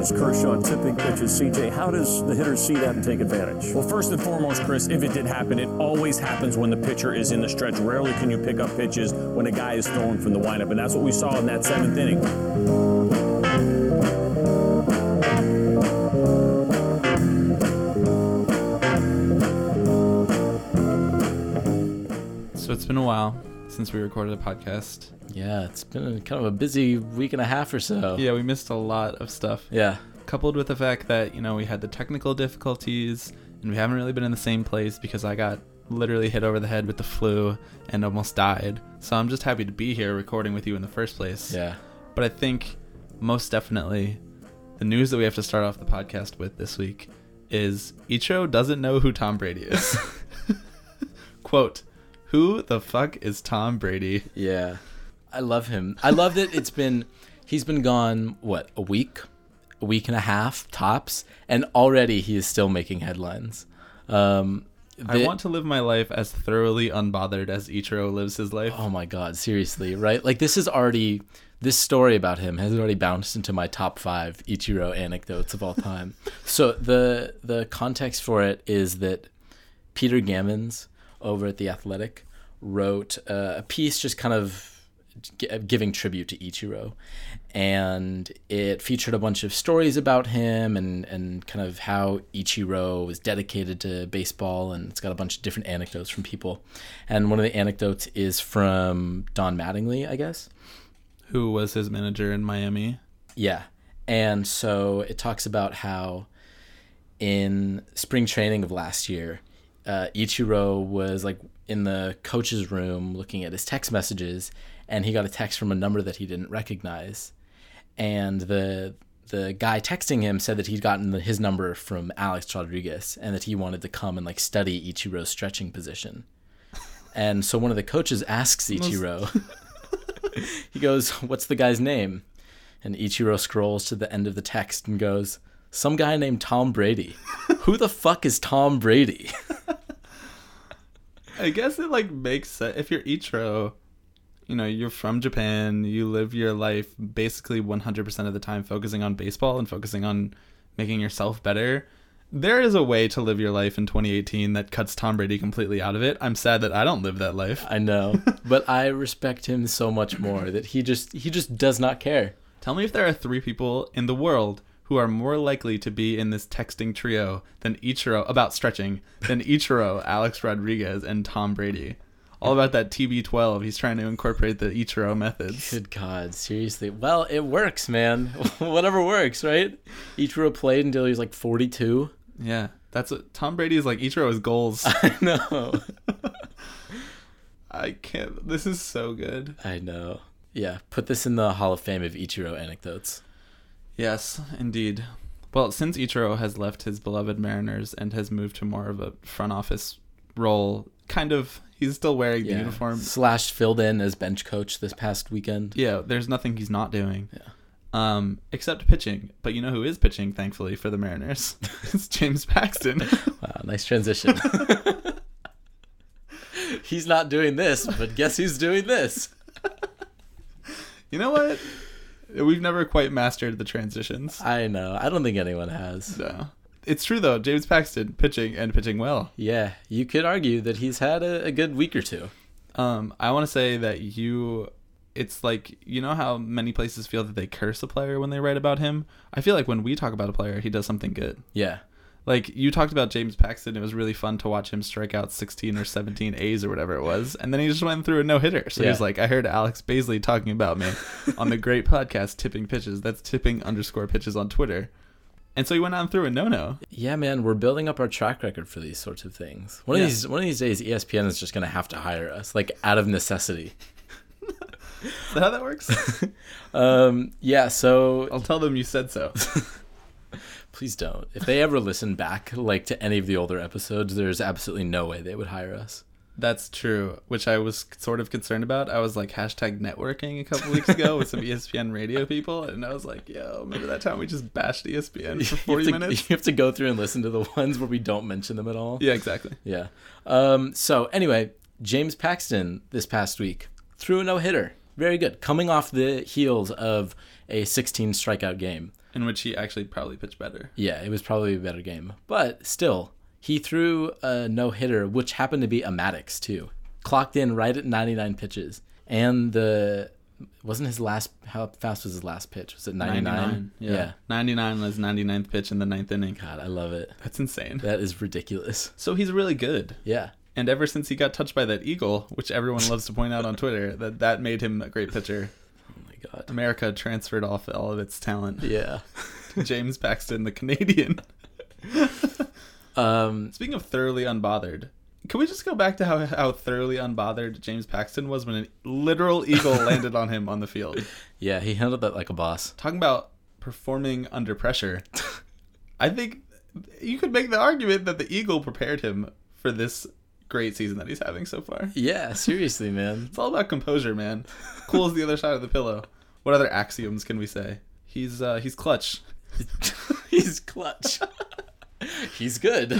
Lawrence Kershaw tipping pitches. CJ, how does the hitter see that and take advantage? Well, first and foremost, Chris, if it did happen, it always happens when the pitcher is in the stretch. Rarely can you pick up pitches when a guy is throwing from the windup, and that's what we saw in that 7th inning. So it's been a while since we recorded a podcast. Yeah, it's been kind of a busy week and a half or so. Yeah, we missed a lot of stuff. Yeah. Coupled with the fact that, we had the technical difficulties and we haven't really been in the same place because I got literally hit over the head with the flu and almost died. So I'm just happy to be here recording with you in the first place. Yeah. But I think most definitely the news that we have to start off the podcast with this week is Ichiro doesn't know who Tom Brady is. Quote, "Who the fuck is Tom Brady?" Yeah. I love him. I love that he's been gone, a week and a half tops, and already he is still making headlines. I want to live my life as thoroughly unbothered as Ichiro lives his life. Oh my God, seriously, right? Like this story about him has already bounced into my top 5 Ichiro anecdotes of all time. So the context for it is that Peter Gammons over at The Athletic wrote a piece just kind of giving tribute to Ichiro, and it featured a bunch of stories about him and kind of how Ichiro was dedicated to baseball, and it's got a bunch of different anecdotes from people. And one of the anecdotes is from Don Mattingly, I guess, who was his manager in Miami. Yeah. And so it talks about how in spring training of last year, Ichiro was like in the coach's room looking at his text messages, and he got a text from a number that he didn't recognize. And the guy texting him said that he'd gotten his number from Alex Rodriguez and that he wanted to come and like study Ichiro's stretching position. And so one of the coaches asks Ichiro, he goes, "What's the guy's name?" And Ichiro scrolls to the end of the text and goes, "Some guy named Tom Brady." Who the fuck is Tom Brady? I guess it makes sense. If you're Ichiro, you're from Japan, you live your life basically 100% of the time focusing on baseball and focusing on making yourself better. There is a way to live your life in 2018 that cuts Tom Brady completely out of it. I'm sad that I don't live that life. I know, but I respect him so much more that he just does not care. Tell me if there are 3 people in the world who are more likely to be in this texting trio than Ichiro about stretching than Ichiro, Alex Rodriguez, and Tom Brady. All about that TB12. He's trying to incorporate the Ichiro methods. Good God, seriously. Well, it works, man. Whatever works, right? Ichiro played until he was like 42. Yeah, that's what Tom Brady is like. Ichiro's goals. I know. I can't. This is so good. I know. Yeah, put this in the Hall of Fame of Ichiro anecdotes. Yes, indeed. Well, since Ichiro has left his beloved Mariners and has moved to more of a front office role, he's still wearing the uniform. / filled in as bench coach this past weekend. Yeah, there's nothing he's not doing. Yeah. Except pitching. But you know who is pitching, thankfully, for the Mariners? It's James Paxton. Wow, nice transition. He's not doing this, but guess who's doing this? You know what? We've never quite mastered the transitions. I know. I don't think anyone has. No. It's true, though. James Paxton pitching and pitching well. Yeah. You could argue that he's had a good week or two. I want to say that it's like, how many places feel that they curse a player when they write about him? I feel like when we talk about a player, he does something good. Yeah. Like, you talked about James Paxton. It was really fun to watch him strike out 16 or 17 A's or whatever it was. And then he just went through a no-hitter. So he's like, I heard Alex Baisley talking about me on the great podcast, Tipping Pitches. That's tipping_pitches on Twitter. And so he went on through a no-no. Yeah, man, we're building up our track record for these sorts of things. One of these days, ESPN is just going to have to hire us, like, out of necessity. Is that how that works? Yeah, so... I'll tell them you said so. Please don't. If they ever listen back, like, to any of the older episodes, there's absolutely no way they would hire us. That's true, which I was sort of concerned about. I was like #networking a couple weeks ago with some ESPN radio people, and I was like, yo, remember that time we just bashed ESPN for 40 minutes? You have to go through and listen to the ones where we don't mention them at all. Yeah, exactly. Yeah. So anyway, James Paxton this past week threw a no-hitter. Very good. Coming off the heels of a 16 strikeout game. In which he actually probably pitched better. Yeah, it was probably a better game. But still, he threw a no-hitter, which happened to be a Maddox, too. Clocked in right at 99 pitches. And wasn't his last, how fast was his last pitch? Was it 99? Yeah. 99 was 99th pitch in the 9th inning. God, I love it. That's insane. That is ridiculous. So he's really good. Yeah. And ever since he got touched by that eagle, which everyone loves to point out on Twitter, that made him a great pitcher. Oh my God. America transferred off all of its talent. Yeah. to James Paxton, the Canadian. Speaking of thoroughly unbothered, can we just go back to how thoroughly unbothered James Paxton was when a literal eagle landed on him on the field? Yeah, he handled that like a boss. Talking about performing under pressure. I think you could make the argument that the eagle prepared him for this great season that he's having so far. Yeah, seriously, man. It's all about composure, man. Cool as the other side of the pillow. What other axioms can we say? He's clutch. He's clutch. He's good.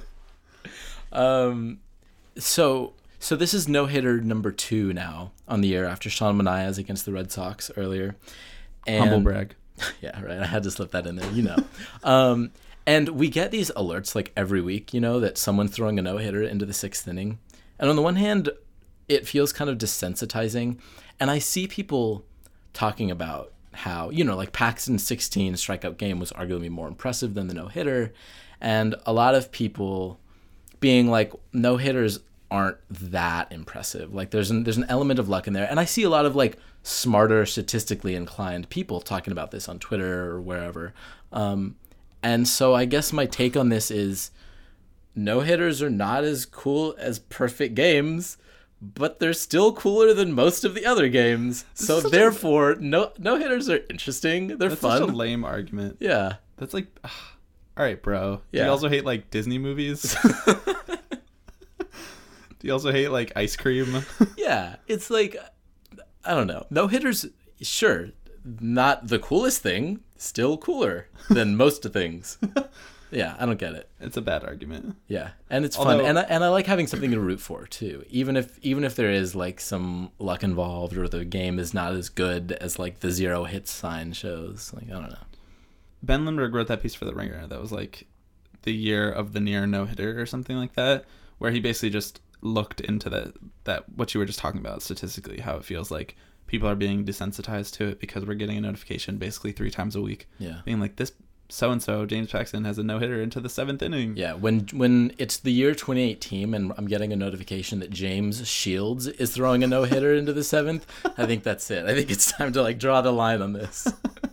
So this is no-hitter number 2 now on the year after Sean Manaea's against the Red Sox earlier. And, humble brag. Yeah, right. I had to slip that in there, you know. And we get these alerts like every week, you know, that someone's throwing a no-hitter into the 6th inning. And on the one hand, it feels kind of desensitizing. And I see people talking about how, you know, like Paxton's 16 strikeout game was arguably more impressive than the no-hitter. And a lot of people being like, no-hitters aren't that impressive. Like there's an element of luck in there. And I see a lot of like smarter, statistically inclined people talking about this on Twitter or wherever. And so I guess my take on this is no-hitters are not as cool as perfect games, but they're still cooler than most of the other games. So therefore, no-hitters are interesting. They're That's fun. such a lame argument. Yeah. That's like, all right, bro. Yeah. Do you also hate like Disney movies? Do you also hate like ice cream? Yeah. It's like, I don't know. No-hitters, sure, not the coolest thing, still cooler than most things. Yeah, I don't get it. It's a bad argument. Yeah, and it's fun, and I like having something to root for too. Even if there is like some luck involved, or the game is not as good as like the 0 hits sign shows. Like I don't know. Ben Lindbergh wrote that piece for The Ringer that was like the year of the near no hitter or something like that, where he basically just looked into that what you were just talking about statistically, how it feels like people are being desensitized to it because we're getting a notification basically 3 times a week. Yeah, being like this. So-and-so, James Paxton, has a no-hitter into the 7th inning. Yeah, when it's the year 2018 and I'm getting a notification that James Shields is throwing a no-hitter into the 7th, I think that's it. I think it's time to like draw the line on this.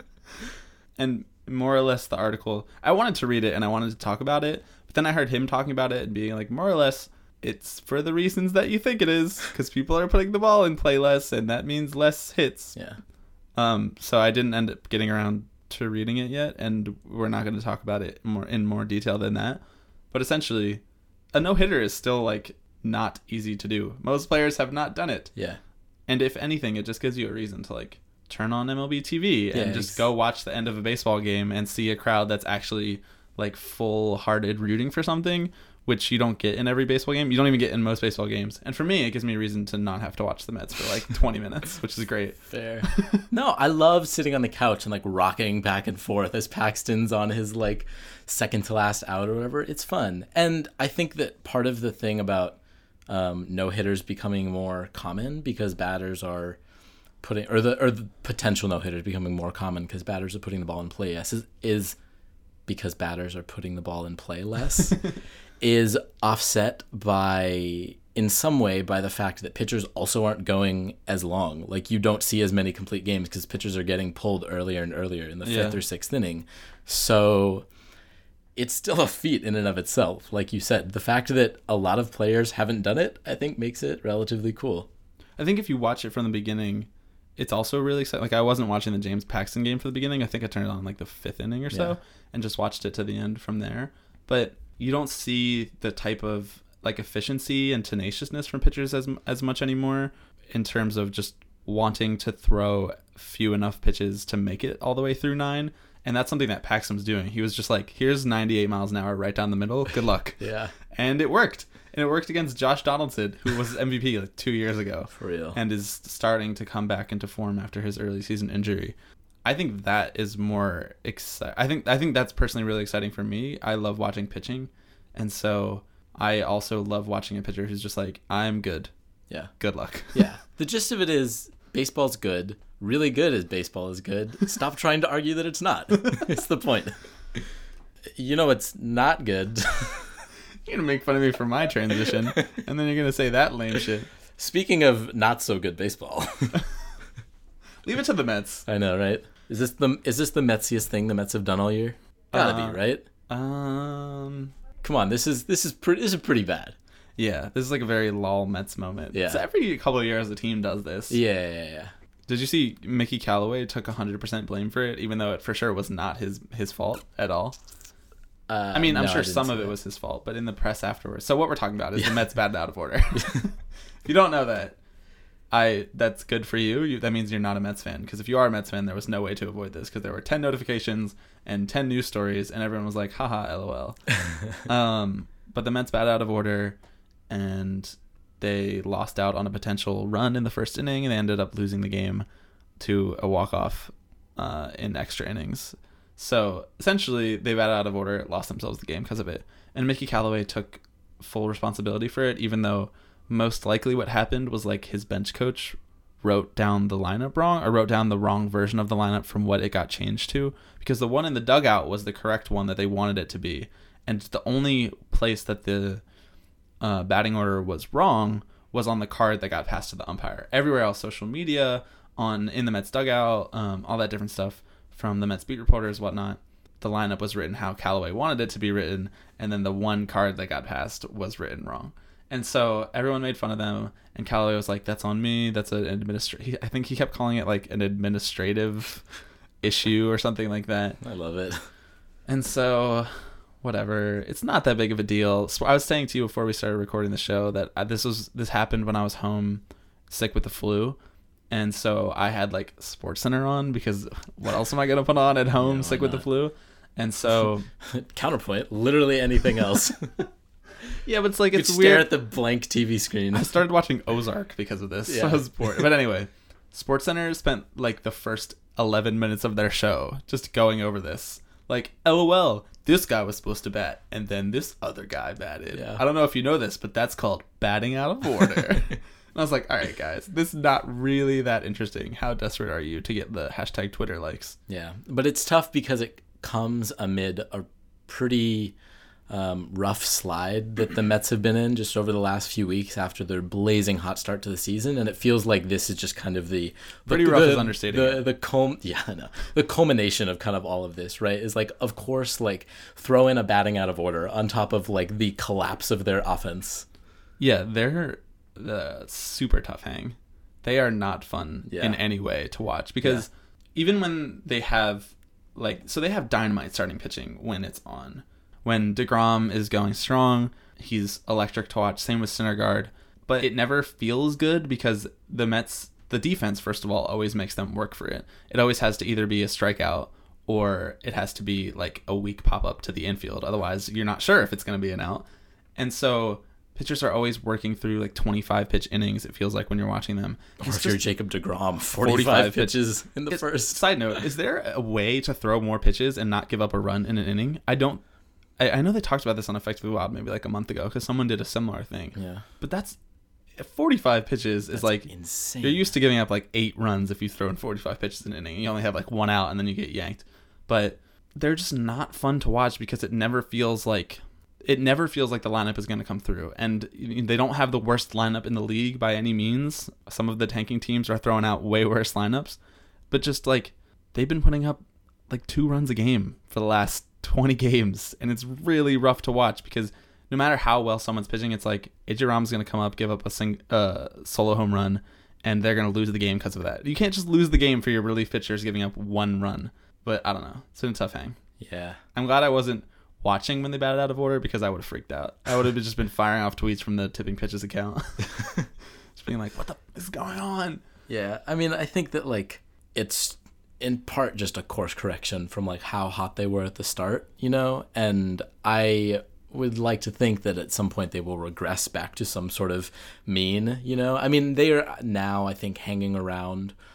And more or less the article, I wanted to read it and I wanted to talk about it, but then I heard him talking about it and being like, more or less, it's for the reasons that you think it is, because people are putting the ball in play less, and that means less hits. Yeah. So I didn't end up getting around to reading it yet, and we're not going to talk about it in more detail than that. But essentially, a no-hitter is still like not easy to do. Most players have not done it. Yeah. And if anything, it just gives you a reason to like turn on MLB TV and just go watch the end of a baseball game and see a crowd that's actually like full-hearted rooting for something, which you don't get in every baseball game. You don't even get in most baseball games. And for me, it gives me a reason to not have to watch the Mets for like 20 minutes, which is great. Fair. No, I love sitting on the couch and like rocking back and forth as Paxton's on his like second to last out or whatever. It's fun. And I think that part of the thing about no-hitters becoming more common because batters are putting, or the potential no-hitters becoming more common because batters are putting the ball in play less, is because batters are putting the ball in play less. Is offset by, in some way, by the fact that pitchers also aren't going as long. Like, you don't see as many complete games because pitchers are getting pulled earlier and earlier in the 5th or 6th inning. So it's still a feat in and of itself. Like you said, the fact that a lot of players haven't done it, I think makes it relatively cool. I think if you watch it from the beginning, it's also really exciting. Like, I wasn't watching the James Paxton game for the beginning. I think I turned it on like the 5th inning or so and just watched it to the end from there. But you don't see the type of like efficiency and tenaciousness from pitchers as much anymore in terms of just wanting to throw few enough pitches to make it all the way through 9. And that's something that Paxton's doing. He was just like, here's 98 miles an hour right down the middle. Good luck. Yeah. And it worked. And it worked against Josh Donaldson, who was MVP like 2 years ago. For real. And is starting to come back into form after his early season injury. I think that is more exciting. I think that's personally really exciting for me. I love watching pitching, and so I also love watching a pitcher who's just like, I'm good. Yeah. Good luck. Yeah. The gist of it is baseball's good. Really good as baseball is good. Stop trying to argue that it's not. It's the point. You know it's not good. You're gonna make fun of me for my transition, and then you're gonna say that lame shit. Speaking of not so good baseball. Leave it to the Mets. I know, right? Is this the Metsiest thing the Mets have done all year? Gotta be, right? Come on, this is pretty bad. Yeah, this is like a very lol Mets moment. Yeah. So every couple of years the team does this. Yeah. Did you see Mickey Callaway took 100% blame for it, even though it for sure was not his fault at all? I mean, I'm sure some of it was his fault, but in the press afterwards. So what we're talking about is the Mets batted out of order. If you don't know that, that's good for you. That means you're not a Mets fan, because if you are a Mets fan, there was no way to avoid this, because there were 10 notifications and 10 news stories, and everyone was like, haha, LOL. But the Mets batted out of order, and they lost out on a potential run in the first inning, and they ended up losing the game to a walk-off in extra innings. So essentially, they batted out of order, lost themselves the game because of it. And Mickey Callaway took full responsibility for it, even though most likely what happened was like his bench coach wrote down the lineup wrong, or wrote down the wrong version of the lineup from what it got changed to, because the one in the dugout was the correct one that they wanted it to be. And the only place that the batting order was wrong was on the card that got passed to the umpire. Everywhere else, social media, in the Mets dugout, all that different stuff from the Mets beat reporters, whatnot, the lineup was written how Callaway wanted it to be written, and then the one card that got passed was written wrong. And so everyone made fun of them, and Callaway was like, that's on me, that's an I think he kept calling it like an administrative issue or something like that. I love it. And so whatever, it's not that big of a deal. So I was saying to you before we started recording the show that this happened when I was home sick with the flu, and so I had like SportsCenter on, because what else am I gonna put on at home sick with the flu? And so counterpoint, literally anything else. Yeah, but it's like, it's weird. Stare weird. at the blank TV screen. I started watching Ozark because of this. Yeah. So I was bored. But anyway, SportsCenter spent like the first 11 minutes of their show just going over this. Like, LOL, this guy was supposed to bat, and then this other guy batted. Yeah. I don't know if you know this, but that's called batting out of order. And I was like, all right, guys, this is not really that interesting. How desperate are you to get the hashtag Twitter likes? Yeah, but it's tough because it comes amid a pretty rough slide that the Mets have been in just over the last few weeks after their blazing hot start to the season, and it feels like this is just kind of the pretty rough is understating it. The culmination of kind of all of this, right? Is like, of course, like throw in a batting out of order on top of like the collapse of their offense. Yeah, they're super tough hang. They are not fun in any way to watch, because even when they have they have dynamite starting pitching when it's on. When DeGrom is going strong, he's electric to watch. Same with Syndergaard. But it never feels good because the Mets, the defense, first of all, always makes them work for it. It always has to either be a strikeout or it has to be like a weak pop-up to the infield. Otherwise, you're not sure if it's going to be an out. And so pitchers are always working through like 25-pitch innings, it feels like, when you're watching them. Or if you're Jacob DeGrom, 45 pitches in the first. Side note, is there a way to throw more pitches and not give up a run in an inning? I know they talked about this on Effectively Wild maybe like a month ago, because someone did a similar thing. Yeah. But that's 45 pitches is like insane. You're used to giving up like 8 runs if you throw in 45 pitches in an inning. You only have like 1 out and then you get yanked. But they're just not fun to watch because it never feels like the lineup is going to come through. And they don't have the worst lineup in the league by any means. Some of the tanking teams are throwing out way worse lineups. But just like, they've been putting up like 2 runs a game for the last 20 games, and it's really rough to watch because no matter how well someone's pitching, it's like AJ Rom's going to come up, give up a solo home run, and they're going to lose the game because of that. You can't just lose the game for your relief pitchers giving up 1 run. But I don't know. It's been a tough hang. Yeah. I'm glad I wasn't watching when they batted out of order, because I would have freaked out. I would have just been firing off tweets from the Tipping Pitches account. Just being like, what the is going on? Yeah. I mean, I think that like it's in part just a course correction from like how hot they were at the start, and I would like to think that at some point they will regress back to some sort of mean, I mean, they are now, I think, hanging around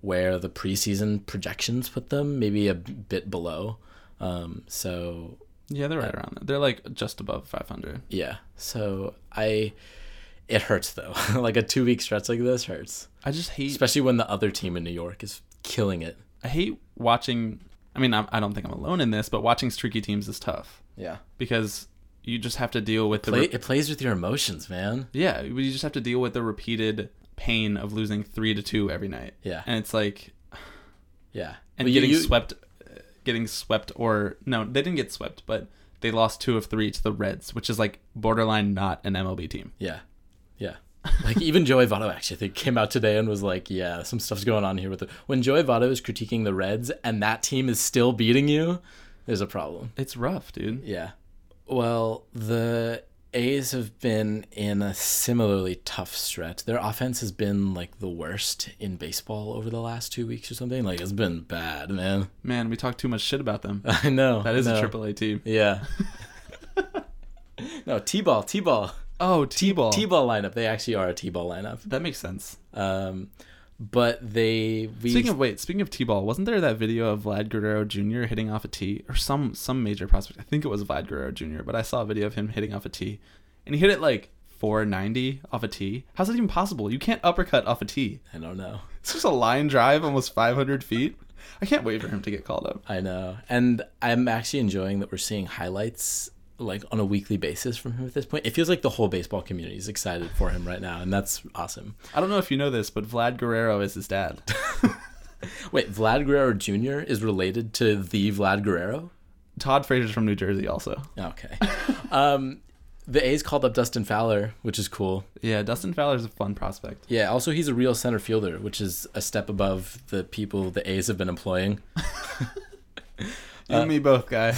where the preseason projections put them, maybe a bit below. So Yeah, they're right around that. They're like just above 500. yeah, so it hurts though. Like a 2-week stretch like this hurts, I just hate. especially when the other team in New York is killing it. I hate watching. I mean, I don't think I'm alone in this, but watching streaky teams is tough Yeah, because you just have to deal with it plays with your emotions, man. Yeah, you just have to deal with the repeated pain of losing 3-2 every night. Yeah. And it's like, Yeah, and But getting swept, or no, they didn't get swept, but they lost 2 of 3 to the Reds, which is like borderline not an MLB team. Yeah. Like even Joey Votto actually, I think, came out today and was like, yeah, some stuff's going on here with it. When Joey Votto is critiquing the Reds and that team is still beating you, there's a problem. It's rough, dude. Yeah. Well, the A's have been in a similarly tough stretch. Their offense has been like the worst in baseball over the last 2 weeks or something. Like it's been bad, man. Man, we talk too much shit about them. I know. That is I know. a AAA team. Yeah. No, T-ball. Oh, T-ball. T-ball lineup. They actually are a T-ball lineup. That makes sense. But Speaking of T-ball, wasn't there that video of Vlad Guerrero Jr. hitting off a tee, or some major prospect? I think it was Vlad Guerrero Jr., but I saw a video of him hitting off a tee, and he hit it like 490 off a tee. How's that even possible? You can't uppercut off a tee. I don't know. It's just a line drive almost 500 feet. I can't wait for him to get called up. I know. And I'm actually enjoying that we're seeing highlights like on a weekly basis from him at this point. It feels like the whole baseball community is excited for him right now, and that's awesome. I don't know if you know this, but Vlad Guerrero is his dad. Wait, Vlad Guerrero Jr. is related to the Vlad Guerrero? Todd Frazier's from New Jersey also. Okay. The A's called up Dustin Fowler, which is coll. Yeah, Dustin Fowler's a fun prospect. Yeah, also he's a real center fielder, which is a step above the people the A's have been employing. You and me both, guy.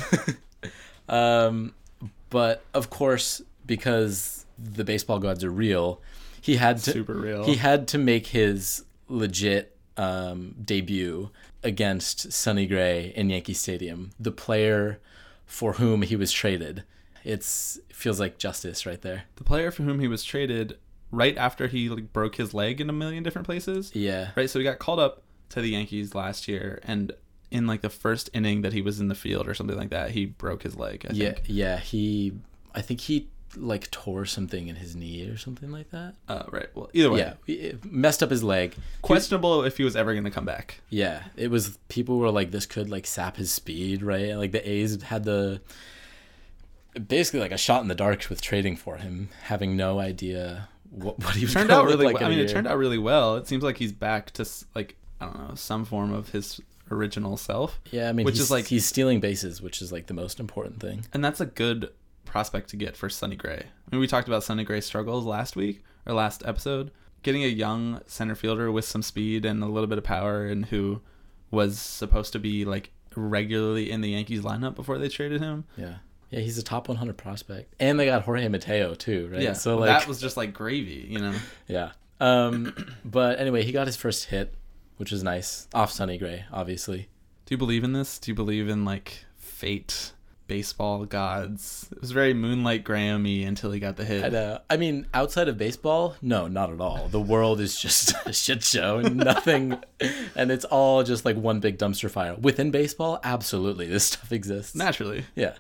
But of course, because the baseball gods are real, he had to Super real. He had to make his legit debut against Sonny Gray in Yankee Stadium, the player for whom he was traded. It feels like justice right there. The player for whom he was traded right after he broke his leg in a million different places. Yeah. Right, so he got called up to the Yankees last year, and in like the first inning that he was in the field or something like that, he broke his leg. I think. Yeah. I think he like tore something in his knee or something like that. Right. Well, either way, Yeah, it messed up his leg. questionable if he was ever going to come back. Yeah, it was. People were like, this could like sap his speed, right? Like the A's had basically like a shot in the dark with trading for him, having no idea what he was Turned gonna out look really. like Well. in I a mean, it year. turned out really well. It seems like he's back to like, I don't know, some form of his original self. Yeah, I mean, which is like, he's stealing bases, which is like the most important thing. and that's a good prospect to get for Sonny Gray. I mean, we talked about Sonny Gray's struggles last episode. Getting a young center fielder with some speed and a little bit of power, and who was supposed to be like regularly in the Yankees lineup before they traded him. Yeah, he's a top 100 prospect, and they got Jorge Mateo too, right? Yeah, so well, like that was just like gravy, you know. yeah. But anyway, he got his first hit, which was nice off Sonny Gray, obviously. Do you believe in this? Do you believe in like fate, baseball gods? It was very Moonlight Graham-y until he got the hit. I know. I mean, outside of baseball, no, not at all. The world is just a shit show, and nothing, and it's all just like one big dumpster fire. Within baseball, absolutely, this stuff exists. Naturally. Yeah.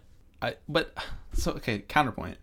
Okay, counterpoint.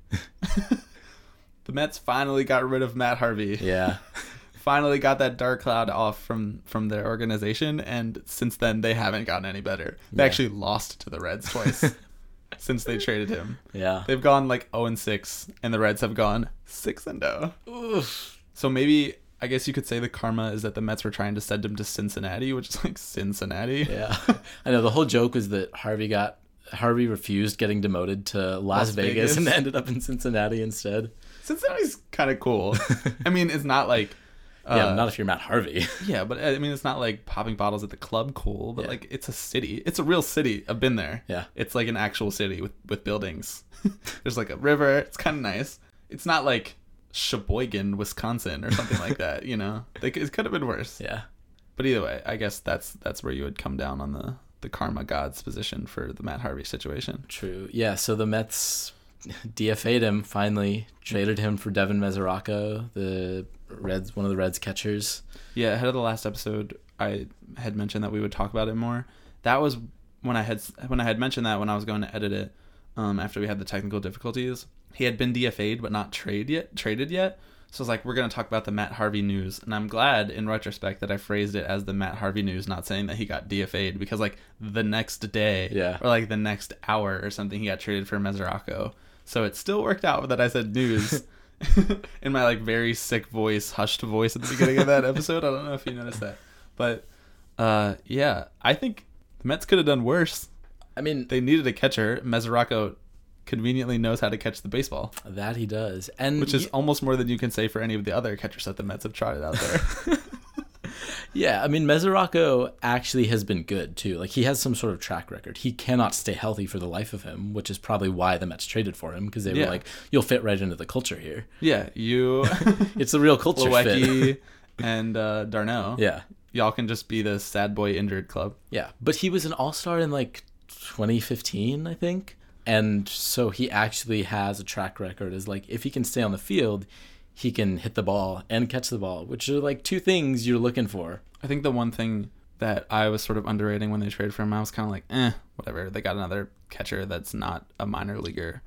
The Mets finally got rid of Matt Harvey. Yeah. Finally got that dark cloud off from their organization, and since then they haven't gotten any better. They actually lost to the Reds twice since they traded him. Yeah. They've gone like 0-6, and the Reds have gone 6-0. Oof. So maybe, I guess you could say the karma is that the Mets were trying to send him to Cincinnati, which is like Cincinnati. Yeah. I know the whole joke was that Harvey refused getting demoted to Las Vegas and ended up in Cincinnati instead. Cincinnati's kind of cool. I mean, it's not like... Yeah, not if you're Matt Harvey. Yeah, but I mean, it's not like popping bottles at the club cool, but Yeah. like it's a city. It's a real city. I've been there. Yeah. It's like an actual city with buildings. There's like a river. It's kind of nice. It's not like Sheboygan, Wisconsin or something like that, you know? Like, it could have been worse. Yeah. But either way, I guess that's where you would come down on the karma gods position for the Matt Harvey situation. True. Yeah, so the Mets DFA'd him finally, traded him for Devin Mesoraco, one of the Reds catchers. Yeah, ahead of the last episode, I had mentioned that we would talk about it more. That was when I had mentioned that when I was going to edit it, after we had the technical difficulties. He had been DFA'd but not traded yet. So I was like, we're going to talk about the Matt Harvey news. And I'm glad in retrospect that I phrased it as the Matt Harvey news, not saying that he got DFA'd, because like the next day or like the next hour or something, he got traded for Mesoraco. So it still worked out that I said news in my like very sick voice, hushed voice at the beginning of that episode. I don't know if you noticed that. But yeah, I think the Mets could have done worse. I mean, they needed a catcher. Mesoraco conveniently knows how to catch the baseball. That he does. And which is almost more than you can say for any of the other catchers that the Mets have trotted out there. Yeah, I mean, Mesoraco actually has been good, too. Like, he has some sort of track record. He cannot stay healthy for the life of him, which is probably why the Mets traded for him, because they were like, you'll fit right into the culture here. Yeah, you... It's a real culture fit. And d'Arnaud. Yeah. Y'all can just be the sad boy injured club. Yeah, but he was an all-star in, like, 2015, I think. And so he actually has a track record as, like, if he can stay on the field, he can hit the ball and catch the ball, which are, like, two things you're looking for. I think the one thing that I was sort of underrating when they traded for him, I was kind of like, whatever. They got another catcher that's not a minor leaguer.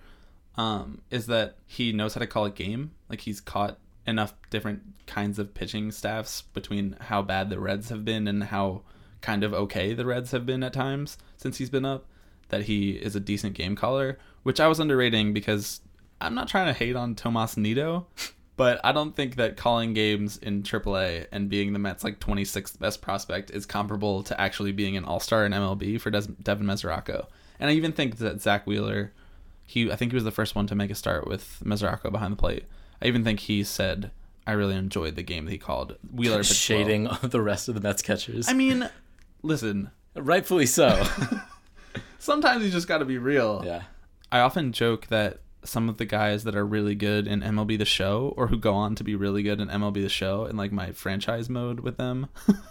Is that he knows how to call a game. Like, he's caught enough different kinds of pitching staffs between how bad the Reds have been and how kind of okay the Reds have been at times since he's been up, that he is a decent game caller, which I was underrating because I'm not trying to hate on Tomas Nido, but I don't think that calling games in AAA and being the Mets' like 26th best prospect is comparable to actually being an all-star in MLB for Devin Mesoraco. And I even think that Zach Wheeler, I think he was the first one to make a start with Mesoraco behind the plate. I even think he said, I really enjoyed the game that he called. Wheeler pitched shading well. the rest of the Mets catchers. I mean, listen. Rightfully so. Sometimes you just got to be real. Yeah. I often joke that some of the guys that are really good in MLB The Show, or who go on to be really good in MLB The Show, in like my franchise mode with them,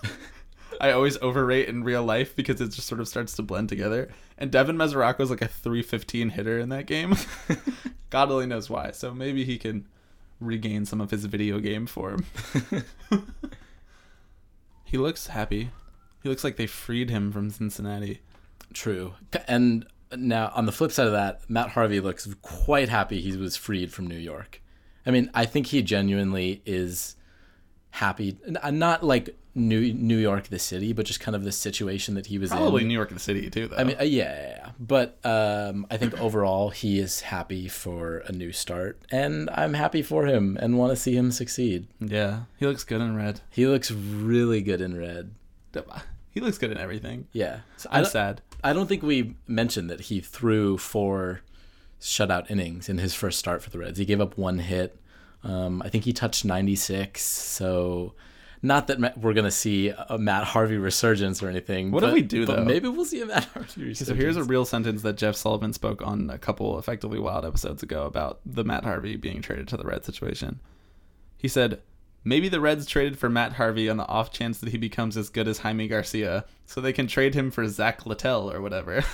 I always overrate in real life because it just sort of starts to blend together. And Devin Mesoraco is like a 315 hitter in that game. God only knows why. So maybe he can regain some of his video game form. He looks happy. He looks like they freed him from Cincinnati. True. And now, on the flip side of that, Matt Harvey looks quite happy he was freed from New York. I mean, I think he genuinely is happy. Not like New York, the city, but just kind of the situation that he was in. Probably New York, the city, too, though. I mean, yeah. But I think overall, he is happy for a new start. And I'm happy for him and want to see him succeed. Yeah. He looks good in red. He looks really good in red. He looks good in everything. Yeah. So I'm sad. I don't think we mentioned that he threw 4 shutout innings in his first start for the Reds. He gave up 1 hit. I think he touched 96. So not that we're going to see a Matt Harvey resurgence or anything. What if we do, though? But maybe we'll see a Matt Harvey resurgence. So here's a real sentence that Jeff Sullivan spoke on a couple Effectively Wild episodes ago about the Matt Harvey being traded to the Reds situation. He said, maybe the Reds traded for Matt Harvey on the off chance that he becomes as good as Jaime Garcia, so they can trade him for Zach Littell or whatever.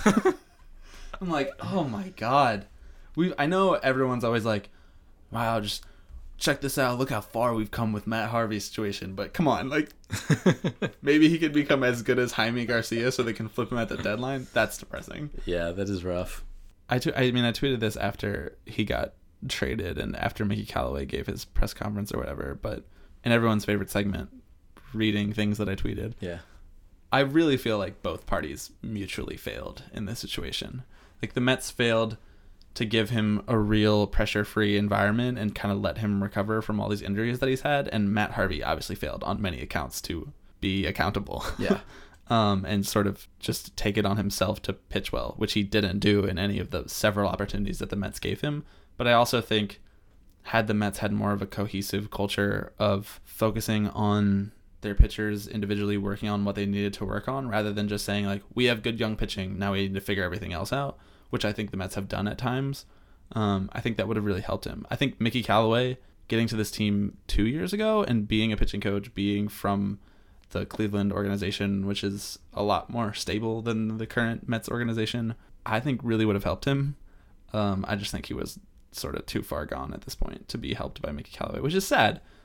I'm like, oh my God. I know everyone's always like, wow, just check this out. Look how far we've come with Matt Harvey's situation. But come on, like, maybe he could become as good as Jaime Garcia so they can flip him at the deadline. That's depressing. Yeah, that is rough. I tweeted this after he got traded and after Mickey Callaway gave his press conference or whatever, but in everyone's favorite segment, reading things that I tweeted. Yeah. I really feel like both parties mutually failed in this situation. Like, the Mets failed to give him a real pressure-free environment and kind of let him recover from all these injuries that he's had, and Matt Harvey obviously failed on many accounts to be accountable. Yeah. And sort of just take it on himself to pitch well, which he didn't do in any of the several opportunities that the Mets gave him. But I also think had the Mets had more of a cohesive culture of focusing on their pitchers individually working on what they needed to work on, rather than just saying, like, we have good young pitching, now we need to figure everything else out, which I think the Mets have done at times, I think that would have really helped him. I think Mickey Callaway getting to this team 2 years ago and being a pitching coach, being from the Cleveland organization, which is a lot more stable than the current Mets organization, I think really would have helped him. I just think he was sort of too far gone at this point to be helped by Mickey Callaway, which is sad.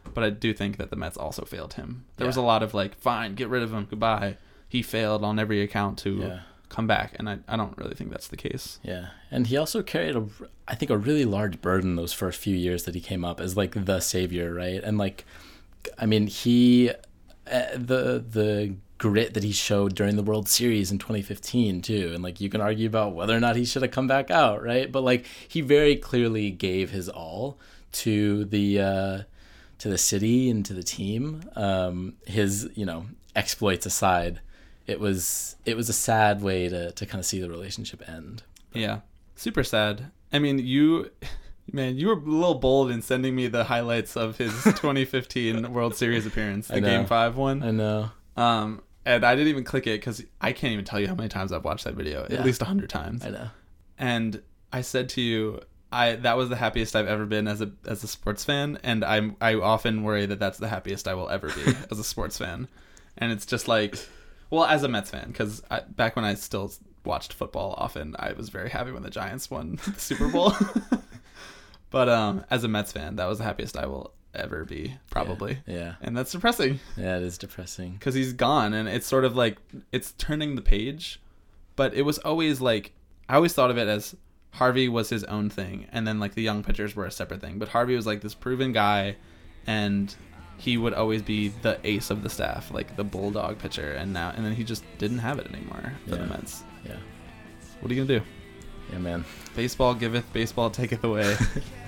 But I do think that the Mets also failed him. There was Yeah. a lot of like, fine, get rid of him, goodbye. He failed on every account to come back, and I don't really think that's the case. Yeah, and he also carried I think a really large burden those first few years that he came up as like the savior, right? And like, I mean, he the grit that he showed during the World Series in 2015 too, and like you can argue about whether or not he should have come back out, right? But like he very clearly gave his all to the city and to the team. His exploits aside, it was a sad way to kind of see the relationship end. Yeah, super sad. I mean, you were a little bold in sending me the highlights of his 2015 World Series appearance, the Game 5 one. I know. And I didn't even click it because I can't even tell you how many times I've watched that video. At least 100 times. I know. And I said to you, that was the happiest I've ever been as a sports fan, and I often worry that that's the happiest I will ever be as a sports fan. And it's just like, well, as a Mets fan, because back when I still watched football often, I was very happy when the Giants won the Super Bowl. But as a Mets fan, that was the happiest I will ever be, probably. Yeah. And that's depressing. Yeah, it is depressing. Because he's gone, and it's sort of like, it's turning the page. But it was always like, I always thought of it as Harvey was his own thing, and then like the young pitchers were a separate thing. But Harvey was like this proven guy, and he would always be the ace of the staff, like the bulldog pitcher. And then he just didn't have it anymore for the Mets. Yeah. What are you gonna do? Yeah, man. Baseball giveth, baseball taketh away.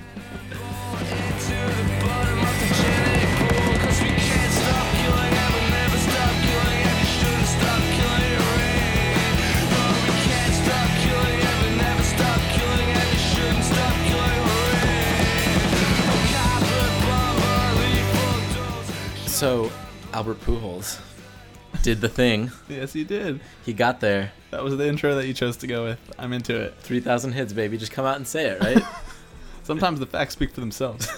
So, Albert Pujols did the thing. Yes, he did. He got there. That was the intro that you chose to go with. I'm into it. 3,000 hits, baby. Just come out and say it, right? Sometimes the facts speak for themselves.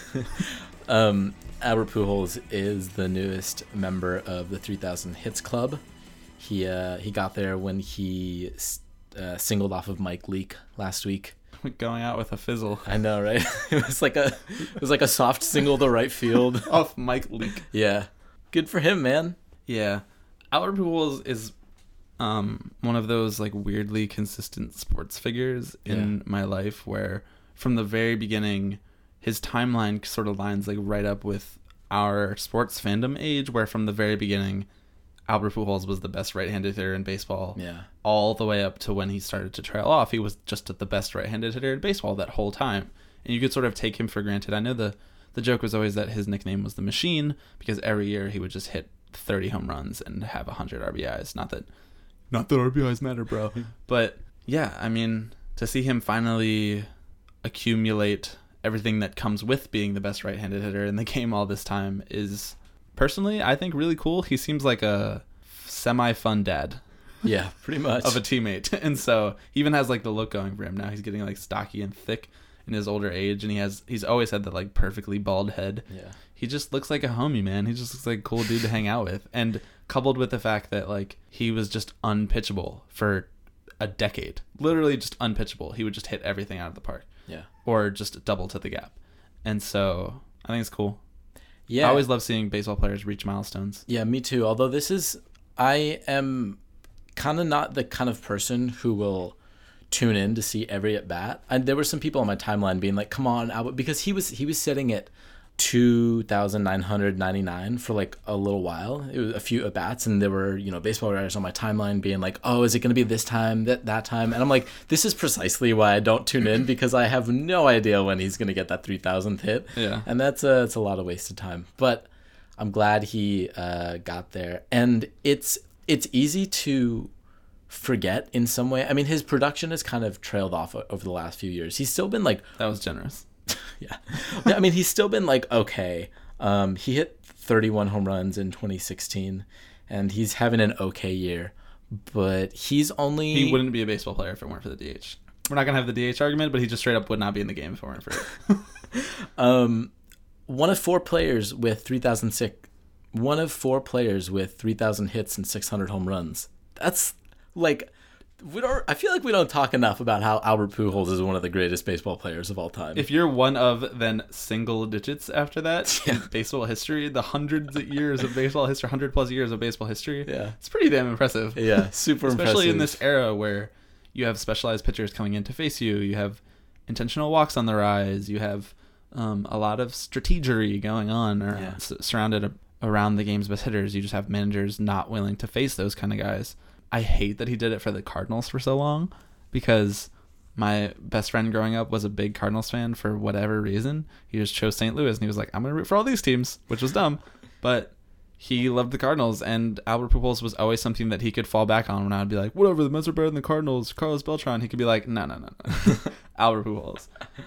Albert Pujols is the newest member of the 3,000 Hits Club. He got there when he singled off of Mike Leake last week. Going out with a fizzle. I know, right? It was like a soft single to right field. Off Mike Leake. Yeah. Good for him, man. Yeah. Albert Pujols is one of those like weirdly consistent sports figures in my life where from the very beginning his timeline sort of lines like right up with our sports fandom age, where from the very beginning Albert Pujols was the best right-handed hitter in baseball. Yeah. All the way up to when he started to trail off, he was just the best right-handed hitter in baseball that whole time. And you could sort of take him for granted. I know the joke was always that his nickname was the Machine because every year he would just hit 30 home runs and have 100 RBIs. Not that RBIs matter, bro. But yeah, I mean, to see him finally accumulate everything that comes with being the best right-handed hitter in the game all this time is, personally, I think really cool. He seems like a semi-fun dad. Yeah, pretty much. Of a teammate. And so he even has like the look going for him now. He's getting like stocky and thick in his older age, and he's always had that like perfectly bald head. Yeah. He just looks like a homie, man. He just looks like a cool dude to hang out with. And coupled with the fact that like he was just unpitchable for a decade. Literally just unpitchable. He would just hit everything out of the park. Yeah. Or just double to the gap. And so I think it's cool. Yeah. I always love seeing baseball players reach milestones. Yeah, me too. Although I am kind of not the kind of person who will tune in to see every at bat. And there were some people on my timeline being like, "Come on, Albert," because he was sitting at 2,999 for like a little while. It was a few at bats, and there were baseball writers on my timeline being like, "Oh, is it going to be this time, that time?" And I'm like, this is precisely why I don't tune in, because I have no idea when he's going to get that 3,000th hit. Yeah, and it's a lot of wasted time. But I'm glad he got there, and it's easy to forget in some way. I mean, his production has kind of trailed off over the last few years. He's still been like, that was generous. Yeah. I mean, he's still been like, okay. He hit 31 home runs in 2016, and he's having an okay year, but he wouldn't be a baseball player if it weren't for the DH. We're not gonna have the DH argument, but he just straight up would not be in the game if it weren't for it. One of four players with 3,000 hits and 600 home runs. That's like I feel like we don't talk enough about how Albert Pujols is one of the greatest baseball players of all time. If you're one of then single digits after that in baseball history, the hundreds of years of baseball history, 100+ years of baseball history, it's pretty damn impressive. Yeah, super impressive. Especially in this era where you have specialized pitchers coming in to face you, you have intentional walks on the rise, you have a lot of strategery going on surrounded around the game's best hitters. You just have managers not willing to face those kind of guys. I hate that he did it for the Cardinals for so long, because my best friend growing up was a big Cardinals fan for whatever reason. He just chose St. Louis, and he was like, I'm going to root for all these teams, which was dumb. But he loved the Cardinals, and Albert Pujols was always something that he could fall back on when I would be like, whatever, the Mets are better than the Cardinals, Carlos Beltran. He could be like, no. Albert Pujols.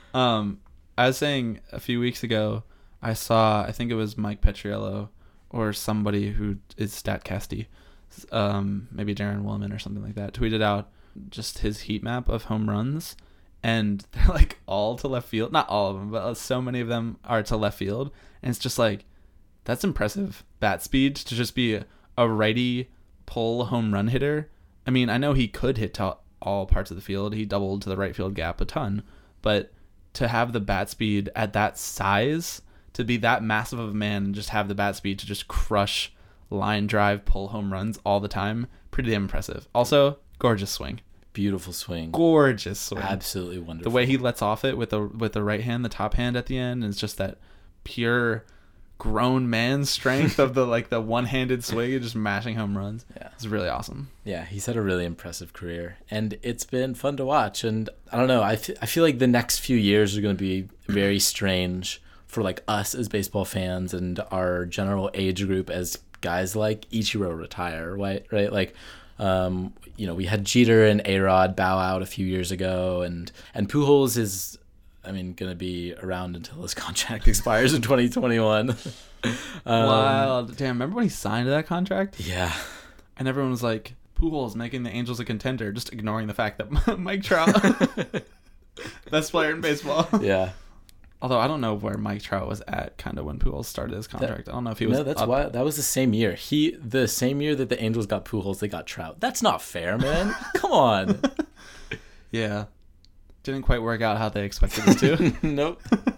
I was saying a few weeks ago, I think it was Mike Petriello or somebody who is StatCasty, maybe Darren Willman or something like that, tweeted out just his heat map of home runs, and they're like all to left field. Not all of them, but so many of them are to left field, and it's just like, that's impressive bat speed to just be a righty pull home run hitter. I mean, I know he could hit to all parts of the field. He doubled to the right field gap a ton, but to have the bat speed at that size, to be that massive of a man and just have the bat speed to just crush line drive, pull home runs all the time, pretty damn impressive. Also, gorgeous swing. Beautiful swing. Gorgeous swing. Absolutely wonderful. The way he lets off it with the right hand, the top hand at the end, is just that pure grown man strength of the one-handed swing and just mashing home runs. Yeah. It's really awesome. Yeah, he's had a really impressive career, and it's been fun to watch. And I don't know, I feel like the next few years are going to be very strange for like us as baseball fans and our general age group as guys like Ichiro retire, right? Like, we had Jeter and A-Rod bow out a few years ago, and Pujols is, going to be around until his contract expires in 2021. Wild. Damn, remember when he signed that contract? Yeah. And everyone was like, Pujols making the Angels a contender, just ignoring the fact that Mike Trout, best player in baseball. Yeah. Although I don't know where Mike Trout was at kind of when Pujols started his contract. I don't know if he was. No, that's why that was the same year. The same year that the Angels got Pujols, they got Trout. That's not fair, man. Come on. Yeah. Didn't quite work out how they expected it to. Nope.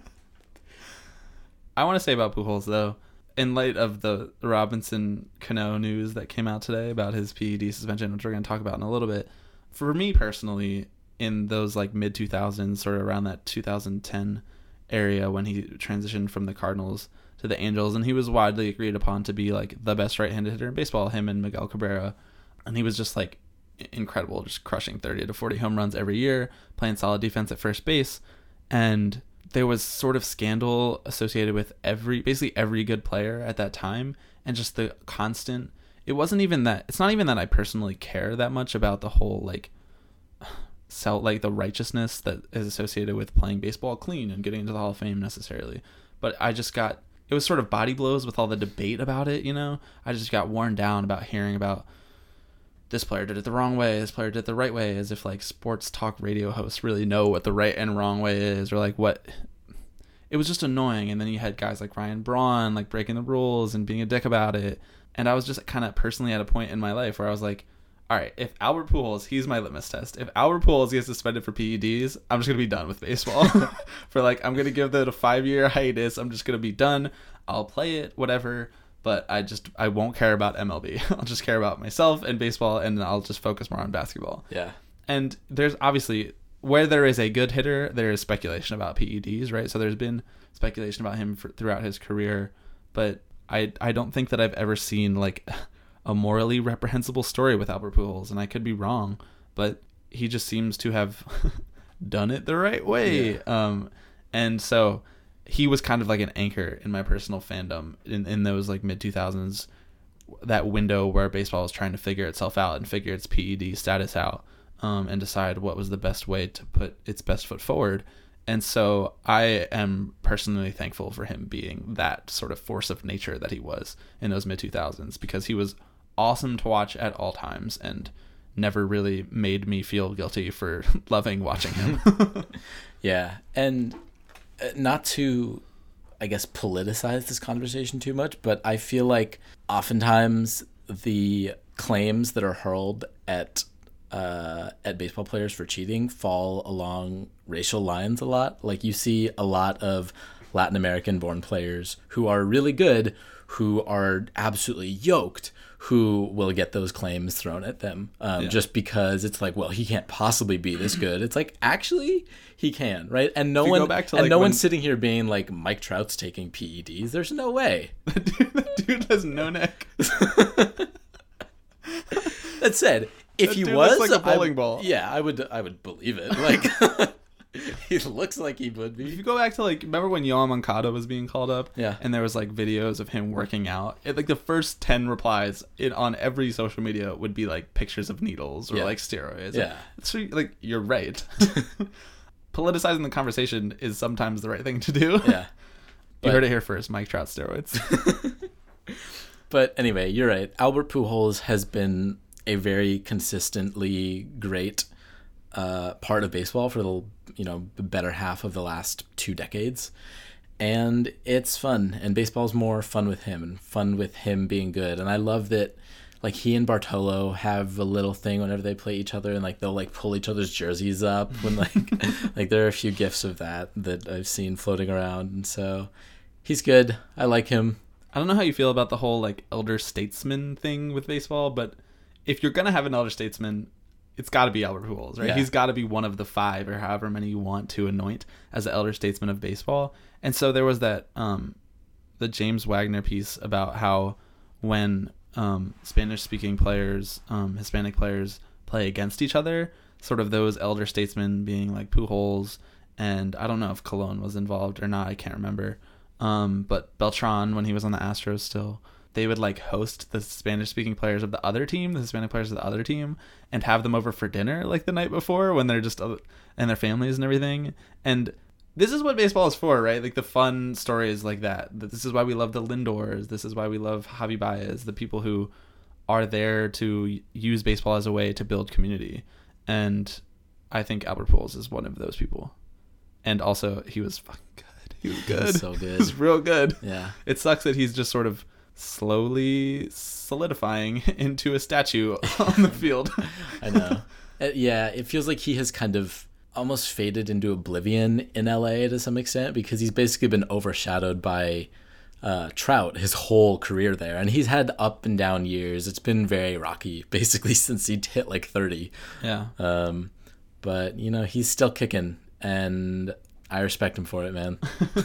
I want to say about Pujols, though, in light of the Robinson Cano news that came out today about his PED suspension, which we're going to talk about in a little bit. For me personally, in those like mid 2000s, sort of around that 2010 area when he transitioned from the Cardinals to the Angels, and he was widely agreed upon to be like the best right-handed hitter in baseball, him and Miguel Cabrera, and he was just like incredible, just crushing 30 to 40 home runs every year, playing solid defense at first base. And there was sort of scandal associated with basically every good player at that time, and just the constant, it's not even that I personally care that much about the whole the righteousness that is associated with playing baseball clean and getting into the Hall of Fame necessarily. But it was sort of body blows with all the debate about it, I just got worn down about hearing about this player did it the wrong way, this player did it the right way, as if like sports talk radio hosts really know what the right and wrong way is, or like what. It was just annoying. And then you had guys like Ryan Braun like breaking the rules and being a dick about it. And I was just kind of personally at a point in my life where I was like, all right, if Albert Pujols, he's my litmus test. If Albert Pujols gets suspended for PEDs, I'm just going to be done with baseball. I'm going to give that a 5-year hiatus. I'm just going to be done. I'll play it, whatever. But I won't care about MLB. I'll just care about myself and baseball, and I'll just focus more on basketball. Yeah. And there's obviously, where there is a good hitter, there is speculation about PEDs, right? So there's been speculation about him throughout his career. But I don't think that I've ever seen like a morally reprehensible story with Albert Pujols, and I could be wrong, but he just seems to have done it the right way. Yeah. And so he was kind of like an anchor in my personal fandom in those like mid 2000s, that window where baseball was trying to figure itself out and figure its PED status out, and decide what was the best way to put its best foot forward. And so I am personally thankful for him being that sort of force of nature that he was in those mid 2000s, because he was awesome to watch at all times and never really made me feel guilty for loving watching him. Yeah. And not to, I guess, politicize this conversation too much, but I feel like oftentimes the claims that are hurled at at baseball players for cheating fall along racial lines a lot. Like, you see a lot of Latin American born players who are really good, who are absolutely yoked, who will get those claims thrown at them just because it's like, well, he can't possibly be this good. It's like, actually, he can, right? And no one's sitting here being like, Mike Trout's taking PEDs. There's no way. The dude has no neck. That said, if That he dude was looks like a bowling ball. yeah, I would believe it. Like, he looks like he would If be. you go back to, like, remember when Yohan Moncada was being called up? Yeah. And there was, like, videos of him working out. Like, the first 10 replies on every social media would be, like, pictures of needles or, like, steroids. Yeah. So, like, you're right. Politicizing the conversation is sometimes the right thing to do. Yeah. You heard it here first, Mike Trout steroids. But anyway, you're right. Albert Pujols has been a very consistently great part of baseball for the better half of the last 2 decades, and it's fun. And baseball's more fun with him and fun with him being good. And I love that, like, he and Bartolo have a little thing whenever they play each other, and like they'll like pull each other's jerseys up when like there are a few gifs of that I've seen floating around. And so he's good. I like him. I don't know how you feel about the whole, like, elder statesman thing with baseball, but if you're gonna have an elder statesman, it's got to be Albert Pujols, right? Yeah. He's got to be one of the 5 or however many you want to anoint as the elder statesman of baseball. And so there was that the James Wagner piece about how when Spanish-speaking players, Hispanic players play against each other, sort of those elder statesmen being like Pujols, and I don't know if Colon was involved or not, I can't remember. But Beltran, when he was on the Astros still, they would like host the Spanish-speaking players of the other team, the Hispanic players of the other team, and have them over for dinner like the night before when they're just and their families and everything. And this is what baseball is for, right? Like the fun stories like that. This is why we love the Lindors. This is why we love Javi Baez, the people who are there to use baseball as a way to build community. And I think Albert Pujols is one of those people. And also, he was fucking good. He was good. He was so good. He was real good. Yeah. It sucks that he's just sort of slowly solidifying into a statue on the field. I know. Yeah, it feels like he has kind of almost faded into oblivion in LA to some extent, because he's basically been overshadowed by Trout his whole career there. And he's had up and down years. It's been very rocky basically since he hit like 30. Yeah. But, he's still kicking, and I respect him for it, man.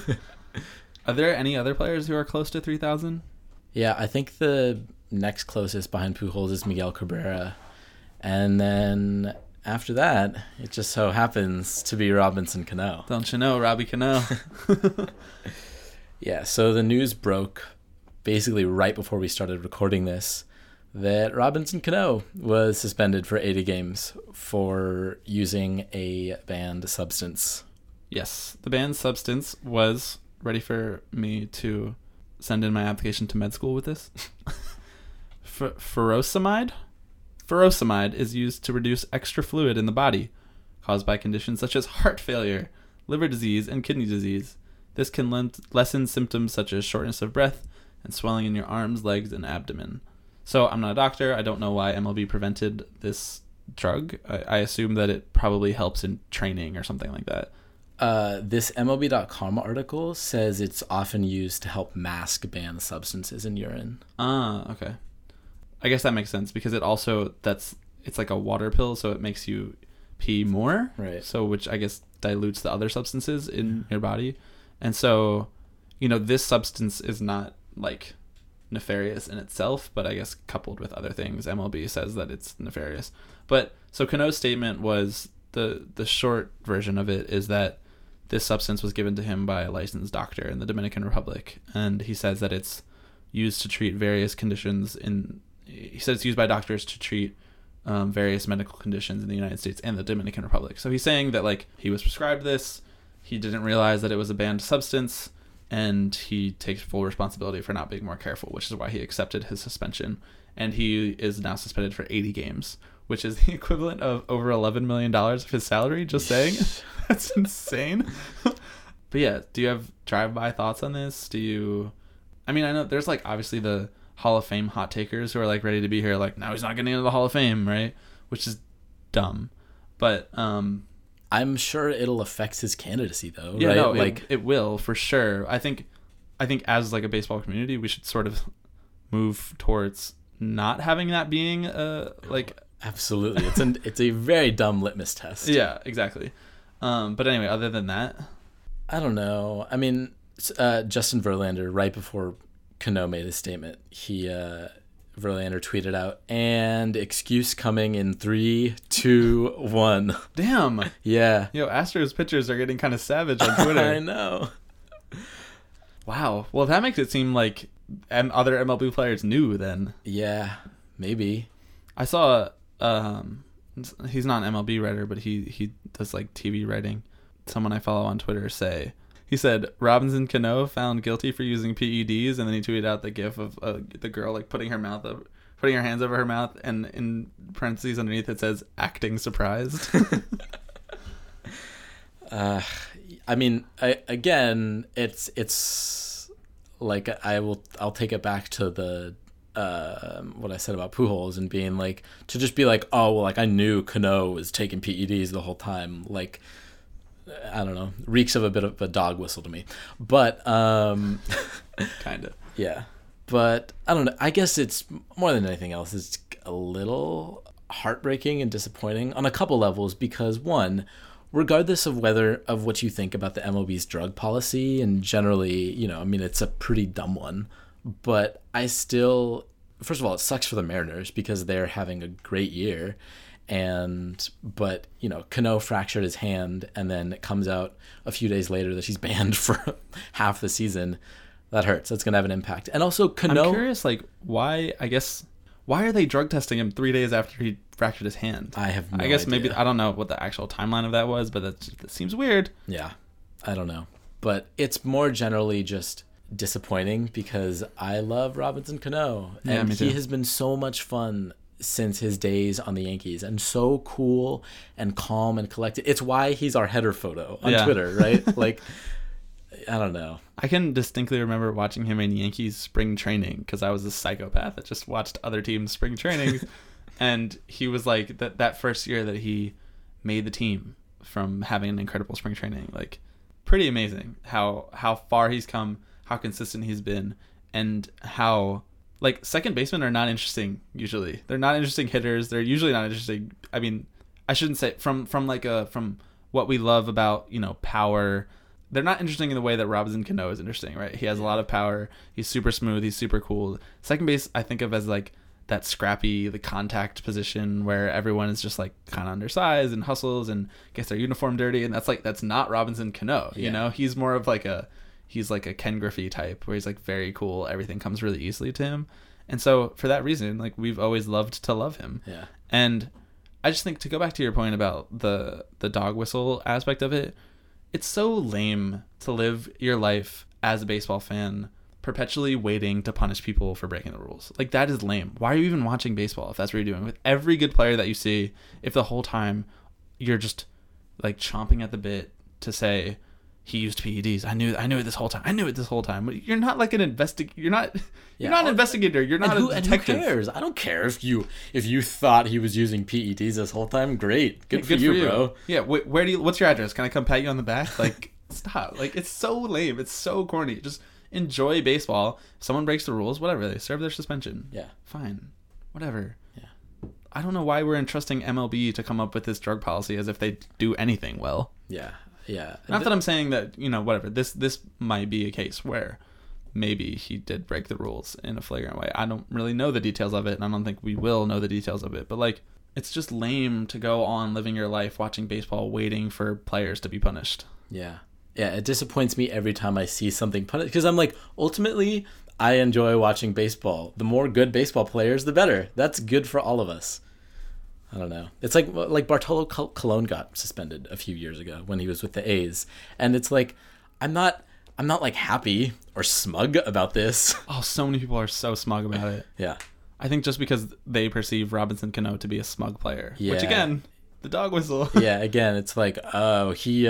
Are there any other players who are close to 3,000? Yeah, I think the next closest behind Pujols is Miguel Cabrera. And then after that, it just so happens to be Robinson Cano. Don't you know, Robbie Cano? Yeah, so the news broke basically right before we started recording this that Robinson Cano was suspended for 80 games for using a banned substance. Yes, the banned substance was, ready for me to send in my application to med school with this? Furosemide? Furosemide is used to reduce extra fluid in the body, caused by conditions such as heart failure, liver disease, and kidney disease. This can lessen symptoms such as shortness of breath and swelling in your arms, legs, and abdomen. So I'm not a doctor. I don't know why MLB prevented this drug. I assume that it probably helps in training or something like that. This MLB.com article says it's often used to help mask banned substances in urine. Ah, okay. I guess that makes sense because it's like a water pill, so it makes you pee more. Right. So which I guess dilutes the other substances in your body. And so, this substance is not like nefarious in itself, but I guess coupled with other things, MLB says that it's nefarious. But so Cano's statement was the short version of it is that this substance was given to him by a licensed doctor in the Dominican Republic, and he says that it's used to treat various conditions he said it's used by doctors to treat various medical conditions in the United States and the Dominican Republic. So he's saying that like he was prescribed this, he didn't realize that it was a banned substance, and he takes full responsibility for not being more careful, which is why he accepted his suspension. And he is now suspended for 80 games, which is the equivalent of over $11 million of his salary, just saying. That's insane. But yeah, do you have drive-by thoughts on this? I know there's like obviously the Hall of Fame hot takers who are like ready to be here, like, no, he's not getting into the Hall of Fame, right? Which is dumb. But I'm sure it'll affect his candidacy, though. yeah, right? no, like it will for sure. I think as like a baseball community, we should sort of move towards not having that being like. Absolutely, it's a very dumb litmus test. Yeah, exactly. But anyway, other than that, I don't know. I mean, Justin Verlander, right before Cano made his statement, Verlander tweeted out, "And excuse coming in 3, 2, 1." damn. Yeah, Yo, Astros pitchers are getting kind of savage on Twitter. I know. Wow. Well, that makes it seem like other MLB players knew then. Yeah, maybe. I saw he's not an MLB writer, but he does like TV writing. Someone I follow on Twitter he said Robinson Cano found guilty for using PEDs, and then he tweeted out the gif of the girl like putting her hands over her mouth, and in parentheses underneath it says acting surprised. I mean, it's like I'll take it back to the what I said about Pujols and being like, to just be like, oh well, like I knew Cano was taking PEDs the whole time, like I don't know, reeks of a bit of a dog whistle to me. But kind of. Yeah, but I don't know, I guess it's more than anything else, it's a little heartbreaking and disappointing on a couple levels, because one, regardless of what you think about the MLB's drug policy, and generally, I mean, it's a pretty dumb one, but I still, first of all, it sucks for the Mariners because they're having a great year, but Cano fractured his hand, and then it comes out a few days later that he's banned for half the season. That hurts. That's gonna have an impact. And also Cano, I'm curious, like, why are they drug testing him 3 days after he fractured his hand? I have no I guess idea. maybe, I don't know what the actual timeline of that was, but that seems weird. Yeah, I don't know. But it's more generally just disappointing because I love Robinson Cano. Yeah, and me too. he has been so much fun since his days on the Yankees, and so cool and calm and collected. It's why he's our header photo on Twitter, right? Like, I don't know. I can distinctly remember watching him in Yankees spring training because I was a psychopath that just watched other teams' spring trainings. And he was like, that first year that he made the team from having an incredible spring training, like, pretty amazing how far he's come, how consistent he's been, and how, like, second basemen are not interesting usually. They're not interesting hitters. They're usually not interesting. I mean, I shouldn't say from what we love about, power. They're not interesting in the way that Robinson Cano is interesting, right? He has a lot of power. He's super smooth. He's super cool. Second base, I think of as like that scrappy, the contact position where everyone is just like kind of undersized and hustles and gets their uniform dirty. And that's not Robinson Cano. He's more of like he's like a Ken Griffey type where he's like very cool. Everything comes really easily to him. And so for that reason, like, we've always loved to love him. Yeah. And I just think, to go back to your point about the dog whistle aspect of it, it's so lame to live your life as a baseball fan perpetually waiting to punish people for breaking the rules. Like, that is lame. Why are you even watching baseball if that's what you're doing? With every good player that you see, if the whole time you're just like chomping at the bit to say he used PEDs, I knew it this whole time. I knew it this whole time. You're not like an you're not an investigator. You're not a detective. And who cares? I don't care if you thought he was using PEDs this whole time. Great, good for you, bro. Yeah, what's your address? Can I come pat you on the back? Like, stop. Like, it's so lame. It's so corny. Just enjoy baseball. If someone breaks the rules, whatever. They serve their suspension. Yeah, fine, whatever. Yeah, I don't know why we're entrusting MLB to come up with this drug policy as if they do anything well. Yeah. Yeah. Not that I'm saying that, whatever. This might be a case where maybe he did break the rules in a flagrant way. I don't really know the details of it, and I don't think we will know the details of it. But, like, it's just lame to go on living your life watching baseball waiting for players to be punished. Yeah. Yeah, it disappoints me every time I see something punished, because I'm like, ultimately, I enjoy watching baseball. The more good baseball players, the better. That's good for all of us. I don't know. It's like Bartolo Colon got suspended a few years ago when he was with the A's, and it's like, I'm not like happy or smug about this. Oh, so many people are so smug about it. Yeah. I think just because they perceive Robinson Cano to be a smug player, which, again, the dog whistle. Yeah. Again, it's like, oh, he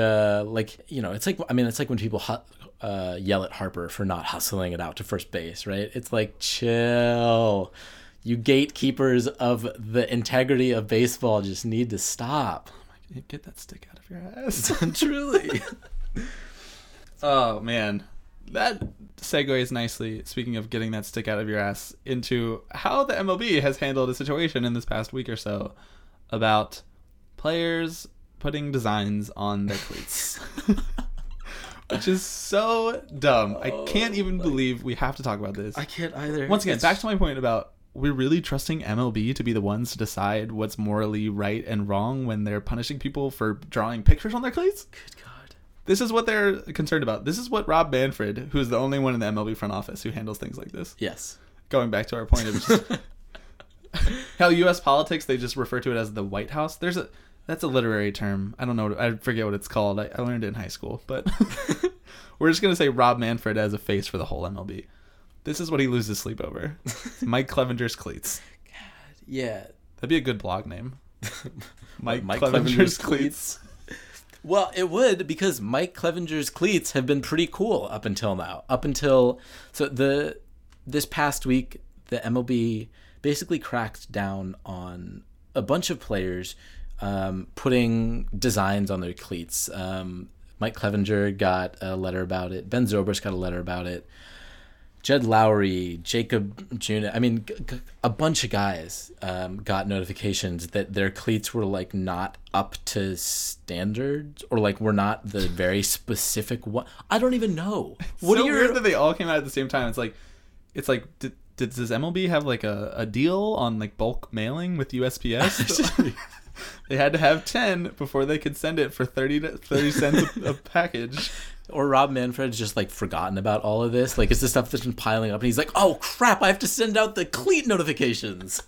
it's like when people yell at Harper for not hustling it out to first base, right? It's like, chill. You gatekeepers of the integrity of baseball just need to stop. Get that stick out of your ass. Truly. Oh, man. That segues nicely, speaking of getting that stick out of your ass, into how the MLB has handled a situation in this past week or so about players putting designs on their cleats. Which is so dumb. I can't even believe we have to talk about this. I can't either. Once again, back to my point about we're really trusting MLB to be the ones to decide what's morally right and wrong when they're punishing people for drawing pictures on their cleats? Good God. This is what they're concerned about. This is what Rob Manfred, who's the only one in the MLB front office who handles things like this. Yes. Going back to our point of just how U.S. politics, they just refer to it as the White House. That's a literary term. I don't know. I forget what it's called. I learned it in high school. But we're just going to say Rob Manfred as a face for the whole MLB. This is what he loses sleep over. Mike Clevenger's cleats. God, yeah. That'd be a good blog name. Mike Mike Clevenger's cleats. Well, it would, because Mike Clevenger's cleats have been pretty cool up until now. This past week, the MLB basically cracked down on a bunch of players putting designs on their cleats. Mike Clevenger got a letter about it. Ben Zobrist got a letter about it. Jed Lowry, Jacob Juna, a bunch of guys got notifications that their cleats were like not up to standards, or like were not the very specific one. I don't even know. Weird that they all came out at the same time. It's like does MLB have like a deal on like bulk mailing with USPS? They had to have 10 before they could send it for 30 cents a package. Or Rob Manfred's just like forgotten about all of this. Like, it's the stuff that's been piling up, and he's like, "Oh crap! I have to send out the cleat notifications."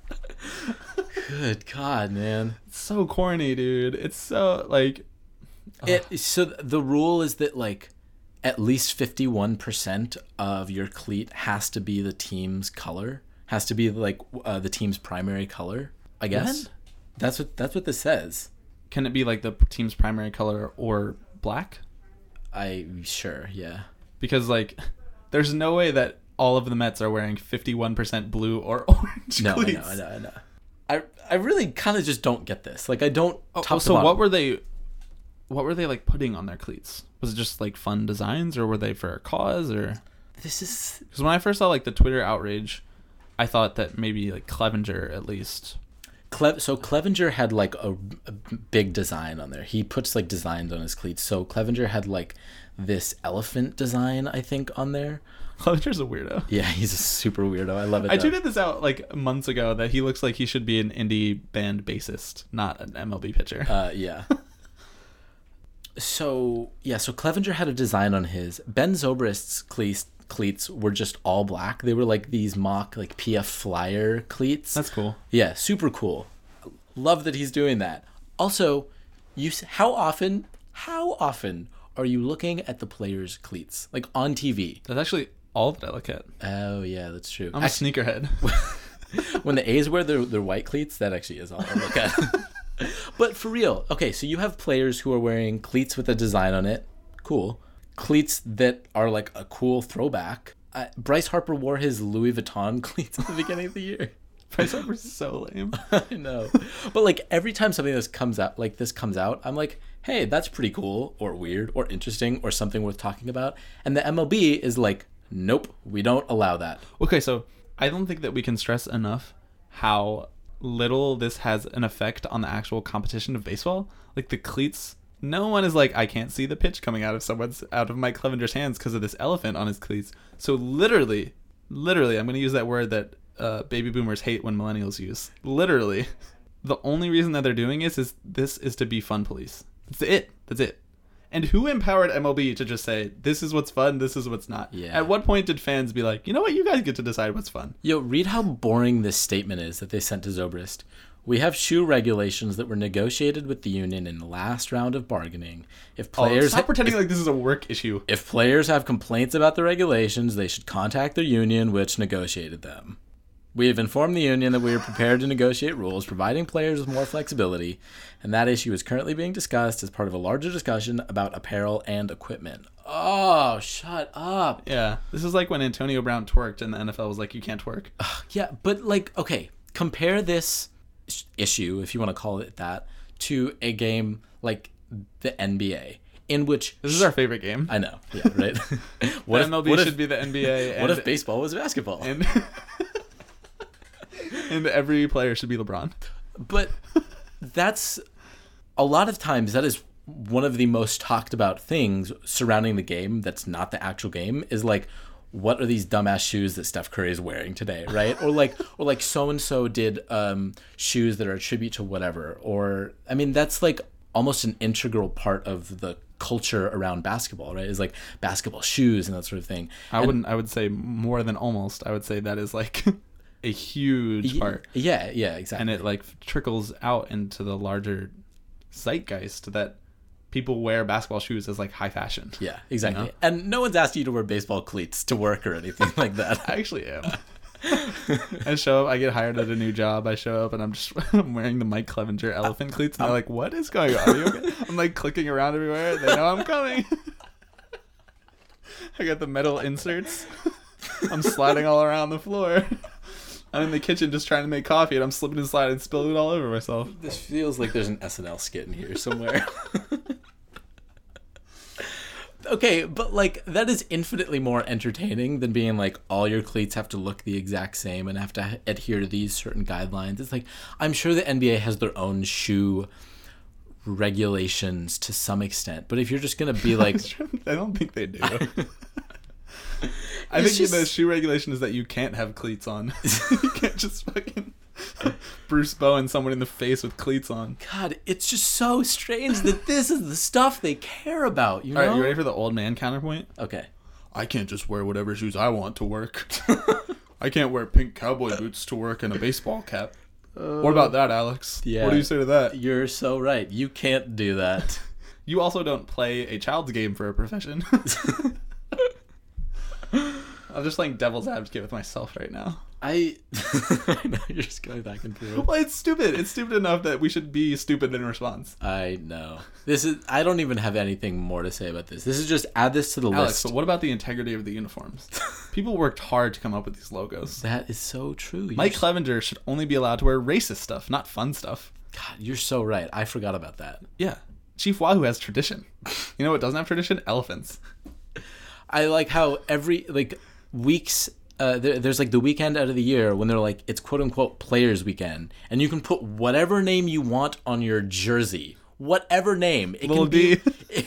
Good God, man! It's so corny, dude. It's so like. So the rule is that like at least 51% of your cleat has to be the team's color. Has to be like the team's primary color. I guess that's what this says. Can it be like the team's primary color or black? Sure, yeah. Because like, there's no way that all of the Mets are wearing 51% blue or orange cleats. I know. I really kind of just don't get this. Like, I don't. So what were they like putting on their cleats? Was it just like fun designs, or were they for a cause, or? This is because when I first saw like the Twitter outrage, I thought that maybe like Clevenger at least. So Clevenger had like a big design on there. He puts like designs on his cleats. So Clevenger had like this elephant design, I think, on there. Clevenger's a weirdo. Yeah, he's a super weirdo. I love it. I tweeted this out like months ago that he looks like he should be an indie band bassist, not an MLB pitcher. Yeah. So Clevenger had a design on his. Ben Zobrist's cleats were just all black. They were like these mock like PF Flyer cleats. That's cool. Yeah, super cool. Love that he's doing that. Also, how often are you looking at the players' cleats like on TV? That's actually all that I look at. Oh yeah, that's true. I'm a sneakerhead. When the A's wear their white cleats, that actually is all I look at. But for real, okay, so you have players who are wearing cleats with a design on it. Cool. Cleats that are like a cool throwback. Bryce Harper wore his Louis Vuitton cleats at the beginning of the year. Bryce Harper's so lame. I know. But like every time something comes out, I'm like, hey, that's pretty cool or weird or interesting or something worth talking about. And the MLB is like, nope, we don't allow that. Okay, so I don't think that we can stress enough how little this has an effect on the actual competition of baseball. Like the cleats, no one is like, I can't see the pitch coming out of Mike Clevenger's hands because of this elephant on his cleats. So literally, I'm going to use that word that baby boomers hate when millennials use. Literally, the only reason that they're doing this is to be fun police. That's it. And who empowered MLB to just say, this is what's fun, this is what's not? Yeah. At what point did fans be like, you know what, you guys get to decide what's fun? Yo, read how boring this statement is that they sent to Zobrist. We have shoe regulations that were negotiated with the union in the last round of bargaining. If players stop pretending like this is a work issue. If players have complaints about the regulations, they should contact their union, which negotiated them. We have informed the union that we are prepared to negotiate rules, providing players with more flexibility, and that issue is currently being discussed as part of a larger discussion about apparel and equipment. Oh, shut up. Yeah, this is like when Antonio Brown twerked and the NFL was like, you can't twerk. Yeah, but like, okay, compare this issue, if you want to call it that, to a game like the NBA, in which... This is our favorite game. I know, yeah, right? What MLB should be the NBA. What if baseball was basketball? And every player should be LeBron. But that's... A lot of times, that is one of the most talked about things surrounding the game that's not the actual game, is like, what are these dumbass shoes that Steph Curry is wearing today, right? or like so-and-so did shoes that are a tribute to whatever. Or, I mean, that's like almost an integral part of the culture around basketball, right? Is like basketball shoes and that sort of thing. I would say more than almost. I would say that is like a huge part. Yeah, exactly. And it like trickles out into the larger zeitgeist that people wear basketball shoes as like high fashion. Yeah, exactly. You know? And no one's asked you to wear baseball cleats to work or anything like that. I actually am. I show up, I get hired at a new job, I show up and I'm wearing the Mike Clevenger elephant cleats and they're like, what is going on? Are you okay? I'm like clicking around everywhere. They know I'm coming. I got the metal inserts. I'm sliding all around the floor. I'm in the kitchen just trying to make coffee and I'm slipping and sliding and spilling it all over myself. This feels like there's an SNL skit in here somewhere. Okay, but like that is infinitely more entertaining than being like all your cleats have to look the exact same and have to adhere to these certain guidelines. It's like, I'm sure the NBA has their own shoe regulations to some extent, but if you're just going to be like... I don't think they do. I think the shoe regulation is that you can't have cleats on. You can't just fucking Bruce Bowen someone in the face with cleats on. God, it's just so strange that this is the stuff they care about, you know? All right, you ready for the old man counterpoint? Okay. I can't just wear whatever shoes I want to work. I can't wear pink cowboy boots to work and a baseball cap. What about that, Alex? Yeah. What do you say to that? You're so right. You can't do that. You also don't play a child's game for a profession. I'm just playing devil's advocate with myself right now. I know you're just going back and forth. Well, it's stupid. It's stupid enough that we should be stupid in response. I know. I don't even have anything more to say about this. This is just add this to the Alex, list. but what about the integrity of the uniforms? People worked hard to come up with these logos. That is so true. Mike Clevenger should only be allowed to wear racist stuff, not fun stuff. God, you're so right. I forgot about that. Yeah. Chief Wahoo has tradition. You know what doesn't have tradition? Elephants. I like how every weeks there's like the weekend out of the year when they're like, it's quote unquote players weekend, and you can put whatever name you want on your jersey, whatever name it Little can be. D.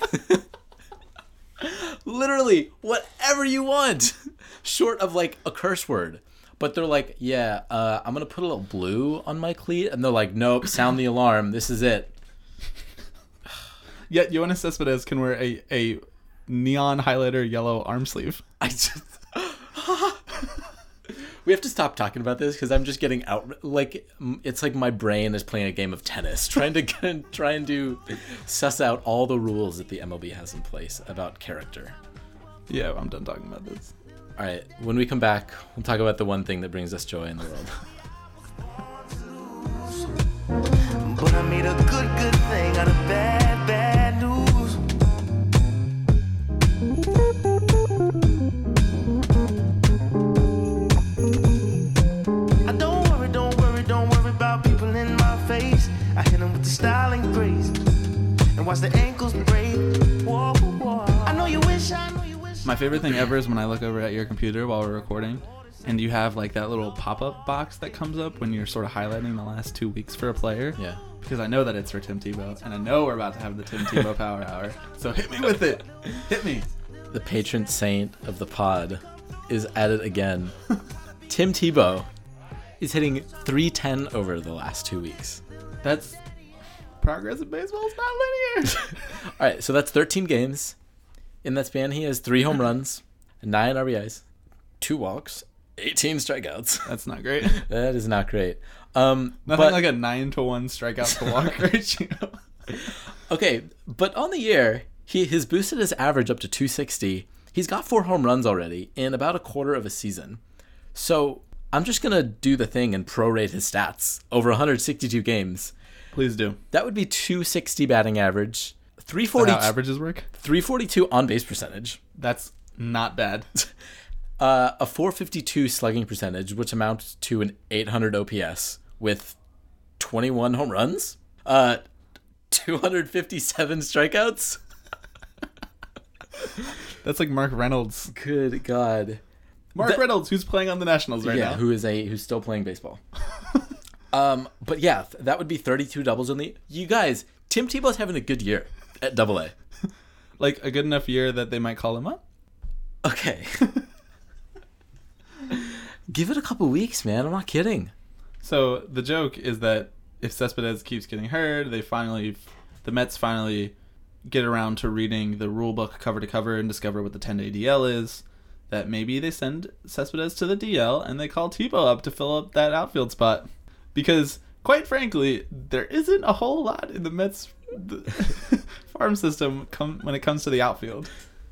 Literally whatever you want, short of like a curse word. But they're like, yeah, I'm gonna put a little blue on my cleat, and they're like, nope, sound the alarm, this is it. Yet Yoenis Cespedes can wear a neon highlighter yellow arm sleeve. We have to stop talking about this because I'm just getting out. Like, it's like my brain is playing a game of tennis, trying to suss out all the rules that the MLB has in place about character. Yeah, I'm done talking about this. All right, when we come back, we'll talk about the one thing that brings us joy in the world. But I made a good thing out of bad news. Don't worry about people in my face. I hit them with the style and grace, and watch the ankles break. Whoa, whoa. I know you wish. My favorite thing ever is when I look over at your computer while we're recording, and you have like that little pop-up box that comes up when you're sort of highlighting the last 2 weeks for a player. Yeah. Because I know that it's for Tim Tebow, and I know we're about to have the Tim Tebow Power Hour. So hit me with it. Hit me. The patron saint of the pod is at it again. Tim Tebow is hitting .310 over the last 2 weeks. That's progress in baseball is not linear. All right, so that's 13 games. In that span, he has 3 home runs, 9 RBIs, 2 walks, 18 strikeouts. That's not great. That is not great. Nothing like a 9-to-1 strikeout to walk ratio. Okay, but on the year, he's boosted his average up to 260. He's got 4 home runs already in about a quarter of a season. So I'm just going to do the thing and prorate his stats over 162 games. Please do. That would be 260 batting average, Is that how averages work? 342 on base percentage, That's not bad. a 452 slugging percentage, which amounts to an 800 OPS with 21 home runs, 257 strikeouts. That's like Mark Reynolds. Good God. Mark Reynolds, who's playing on the Nationals right now. Who's still playing baseball. But yeah, that would be 32 doubles in the. You guys, Tim Tebow's having a good year at AA. Like a good enough year that they might call him up. Okay. Give it a couple weeks, man. I'm not kidding. So the joke is that if Cespedes keeps getting hurt, the Mets finally get around to reading the rule book cover to cover and discover what the 10-day DL is, that maybe they send Cespedes to the DL and they call Tebow up to fill up that outfield spot. Because, quite frankly, there isn't a whole lot in the Mets farm system when it comes to the outfield.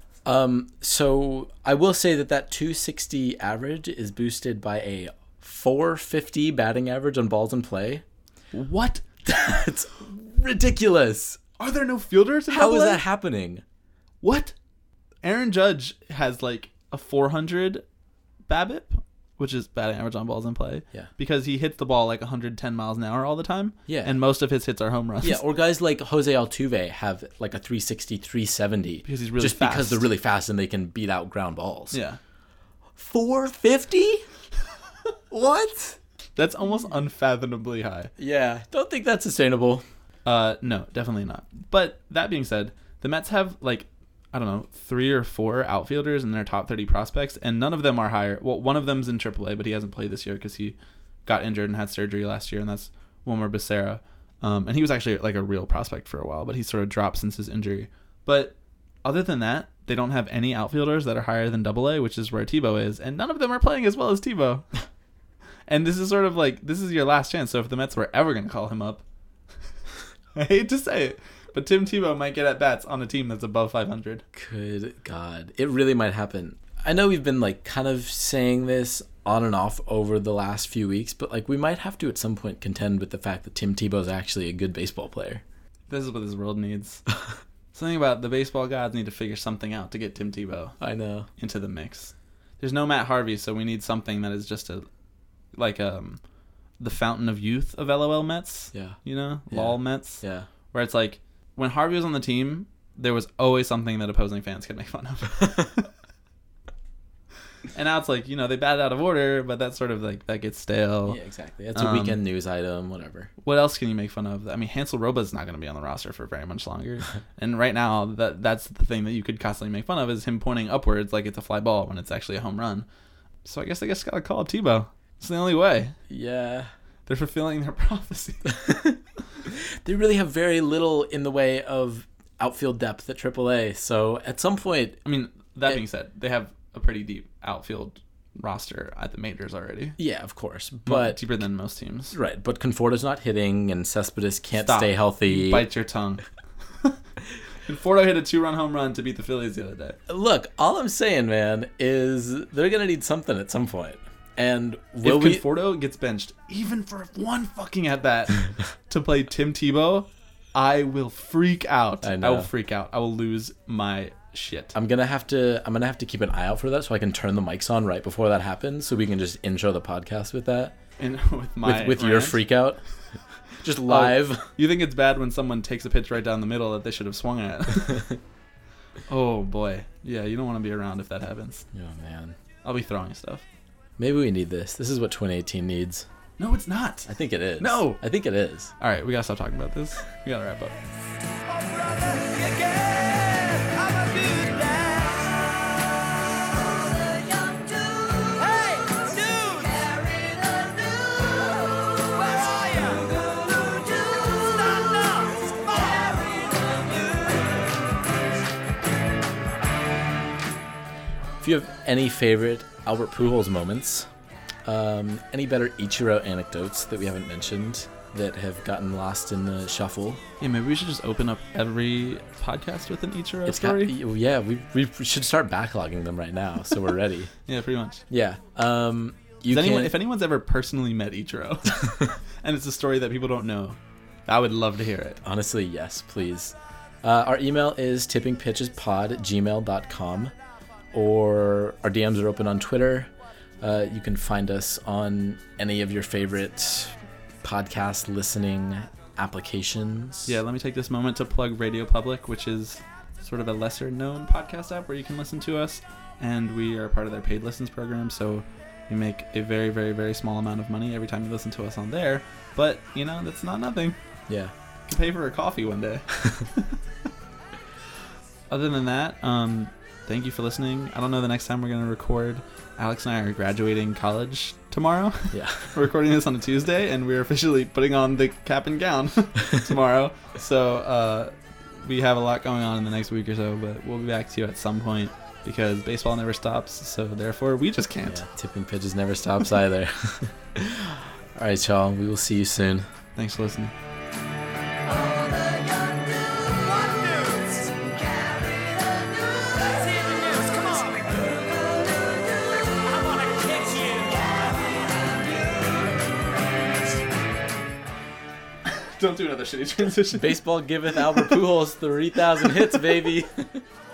So I will say that 260 average is boosted by a 450 batting average on balls in play. What? That's ridiculous. Are there no fielders in How is AA? that happening? What? Aaron Judge has like a 400 BABIP, which is batting average on balls in play. Yeah. Because he hits the ball like 110 miles an hour all the time. Yeah. And most of his hits are home runs. Yeah, or guys like Jose Altuve have like a 360, 370. Because he's really just fast. because they're really fast and they can beat out ground balls. Yeah. 450? What? That's almost unfathomably high. Yeah, don't think that's sustainable. No, definitely not. But that being said, the Mets have like, I don't know, 3 or 4 outfielders in their top 30 prospects, and none of them are higher. Well, one of them's in AAA, but he hasn't played this year because he got injured and had surgery last year, and that's Wilmer Becerra. And he was actually like a real prospect for a while, but he sort of dropped since his injury. But other than that, they don't have any outfielders that are higher than AA, which is where Tebow is, and none of them are playing as well as Tebow. And this is sort of like, this is your last chance. So if the Mets were ever going to call him up, I hate to say it, but Tim Tebow might get at bats on a team that's above 500. Good God. It really might happen. I know we've been like kind of saying this on and off over the last few weeks, but like we might have to at some point contend with the fact that Tim Tebow is actually a good baseball player. This is what this world needs. Something about the baseball gods need to figure something out to get Tim Tebow I know. into the mix. There's no Matt Harvey, so we need something that is just the fountain of youth of LOL Mets. Yeah. You know? Yeah. LOL Mets. Yeah. Where it's like, when Harvey was on the team, there was always something that opposing fans could make fun of. And now it's like, you know, they batted out of order, but that's sort of like, that gets stale. Yeah, exactly. That's a weekend news item, whatever. What else can you make fun of? I mean, Hansel Roba's not going to be on the roster for very much longer. And right now, that's the thing that you could constantly make fun of, is him pointing upwards like it's a fly ball when it's actually a home run. So I guess they just got to call up Tebow. It's the only way. Yeah. They're fulfilling their prophecy. They really have very little in the way of outfield depth at AAA. So at some point, I mean, that being said, they have a pretty deep outfield roster at the majors already. yeah, of course. But Deeper than most teams. right, but Conforto's not hitting and Cespedes can't Stop. stay healthy. Bite your tongue. Conforto hit a 2-run home run to beat the Phillies the other day. Look, all I'm saying, man, is they're going to need something at some point. And If will we... Conforto gets benched, even for one fucking at bat, to play Tim Tebow, I will freak out. I know. I will freak out. I will lose my shit. I'm gonna have to keep an eye out for that so I can turn the mics on right before that happens so we can just intro the podcast with that. And with my With your rant. freak out. Just live. Oh, you think it's bad when someone takes a pitch right down the middle that they should have swung at? Oh boy. Yeah, you don't want to be around if that happens. Oh man. I'll be throwing stuff. Maybe we need this. This is what 2018 needs. No, it's not. I think it is. No. I think it is. All right, we gotta stop talking about this. We gotta wrap up. If you have any favorite Albert Pujols moments, any better Ichiro anecdotes that we haven't mentioned that have gotten lost in the shuffle, Yeah, maybe we should just open up every podcast with an Ichiro it's got, story. yeah, we should start backlogging them right now so we're ready. Yeah, pretty much. Yeah. If anyone's ever personally met Ichiro, and it's a story that people don't know, I would love to hear it. Honestly, yes, please. Our email is tippingpitchespod@gmail.com, or our DMs are open on Twitter. You can find us on any of your favorite podcast listening applications. Yeah, let me take this moment to plug Radio Public, which is sort of a lesser known podcast app where you can listen to us, and we are part of their paid listens program, so we make a very, very, very small amount of money every time you listen to us on there. But, that's not nothing. Yeah. You can pay for a coffee one day. Other than that, thank you for listening. I don't know the next time we're going to record. Alex and I are graduating college tomorrow. Yeah. We're recording this on a Tuesday, and we're officially putting on the cap and gown tomorrow. So we have a lot going on in the next week or so, but we'll be back to you at some point because baseball never stops, so therefore we just can't. Yeah, tipping pitches never stops either. All right, y'all. We will see you soon. Thanks for listening. Don't do another shitty transition. Baseball giveth Albert Pujols 3,000 hits, baby.